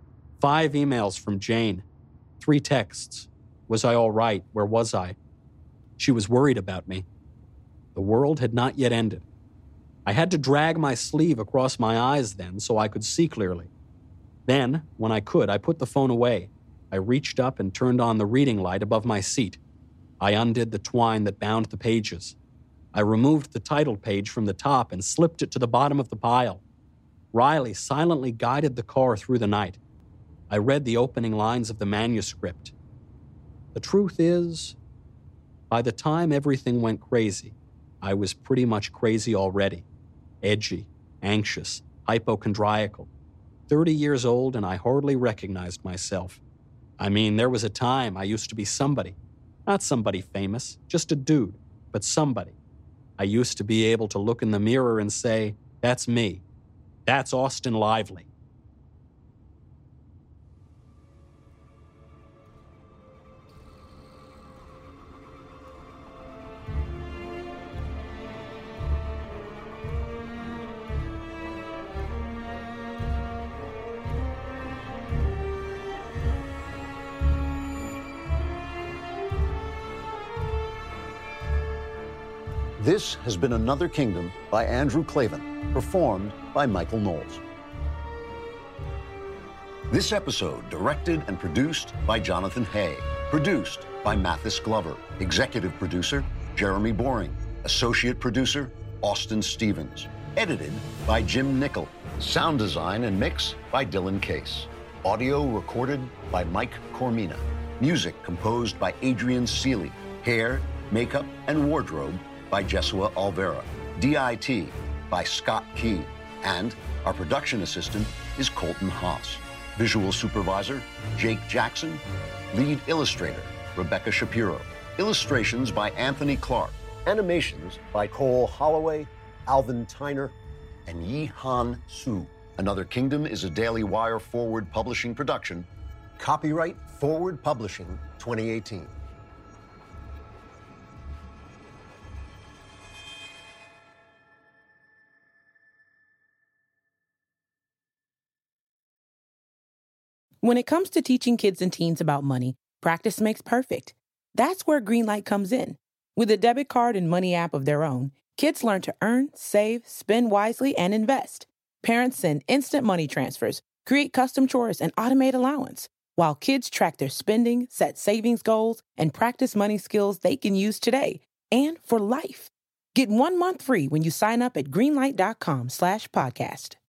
5 emails from Jane. 3 texts. Was I all right? Where was I? She was worried about me. The world had not yet ended. I had to drag my sleeve across my eyes then so I could see clearly. Then, when I could, I put the phone away. I reached up and turned on the reading light above my seat. I undid the twine that bound the pages. I removed the title page from the top and slipped it to the bottom of the pile. Riley silently guided the car through the night. I read the opening lines of the manuscript. The truth is, by the time everything went crazy, I was pretty much crazy already. Edgy, anxious, hypochondriacal. 30 years old, and I hardly recognized myself. I mean, there was a time I used to be somebody. Not somebody famous, just a dude, but somebody. I used to be able to look in the mirror and say, that's me. That's Austin Lively. This has been Another Kingdom by Andrew Klavan, performed by Michael Knowles. This episode directed and produced by Jonathan Hay, produced by Mathis Glover, executive producer Jeremy Boring, associate producer Austin Stevens, edited by Jim Nickel, sound design and mix by Dylan Case, audio recorded by Mike Cormina, music composed by Adrian Seeley, hair, makeup, and wardrobe by Jesua Alvera, DIT by Scott Key, and our production assistant is Colton Haas. Visual supervisor, Jake Jackson. Lead illustrator, Rebecca Shapiro. Illustrations by Anthony Clark. Animations by Cole Holloway, Alvin Tyner, and Yi-Han Su. Another Kingdom is a Daily Wire Forward Publishing production. Copyright Forward Publishing 2018. When it comes to teaching kids and teens about money, practice makes perfect. That's where Greenlight comes in. With a debit card and money app of their own, kids learn to earn, save, spend wisely, and invest. Parents send instant money transfers, create custom chores, and automate allowance, while kids track their spending, set savings goals, and practice money skills they can use today and for life. Get 1 month free when you sign up at greenlight.com/podcast.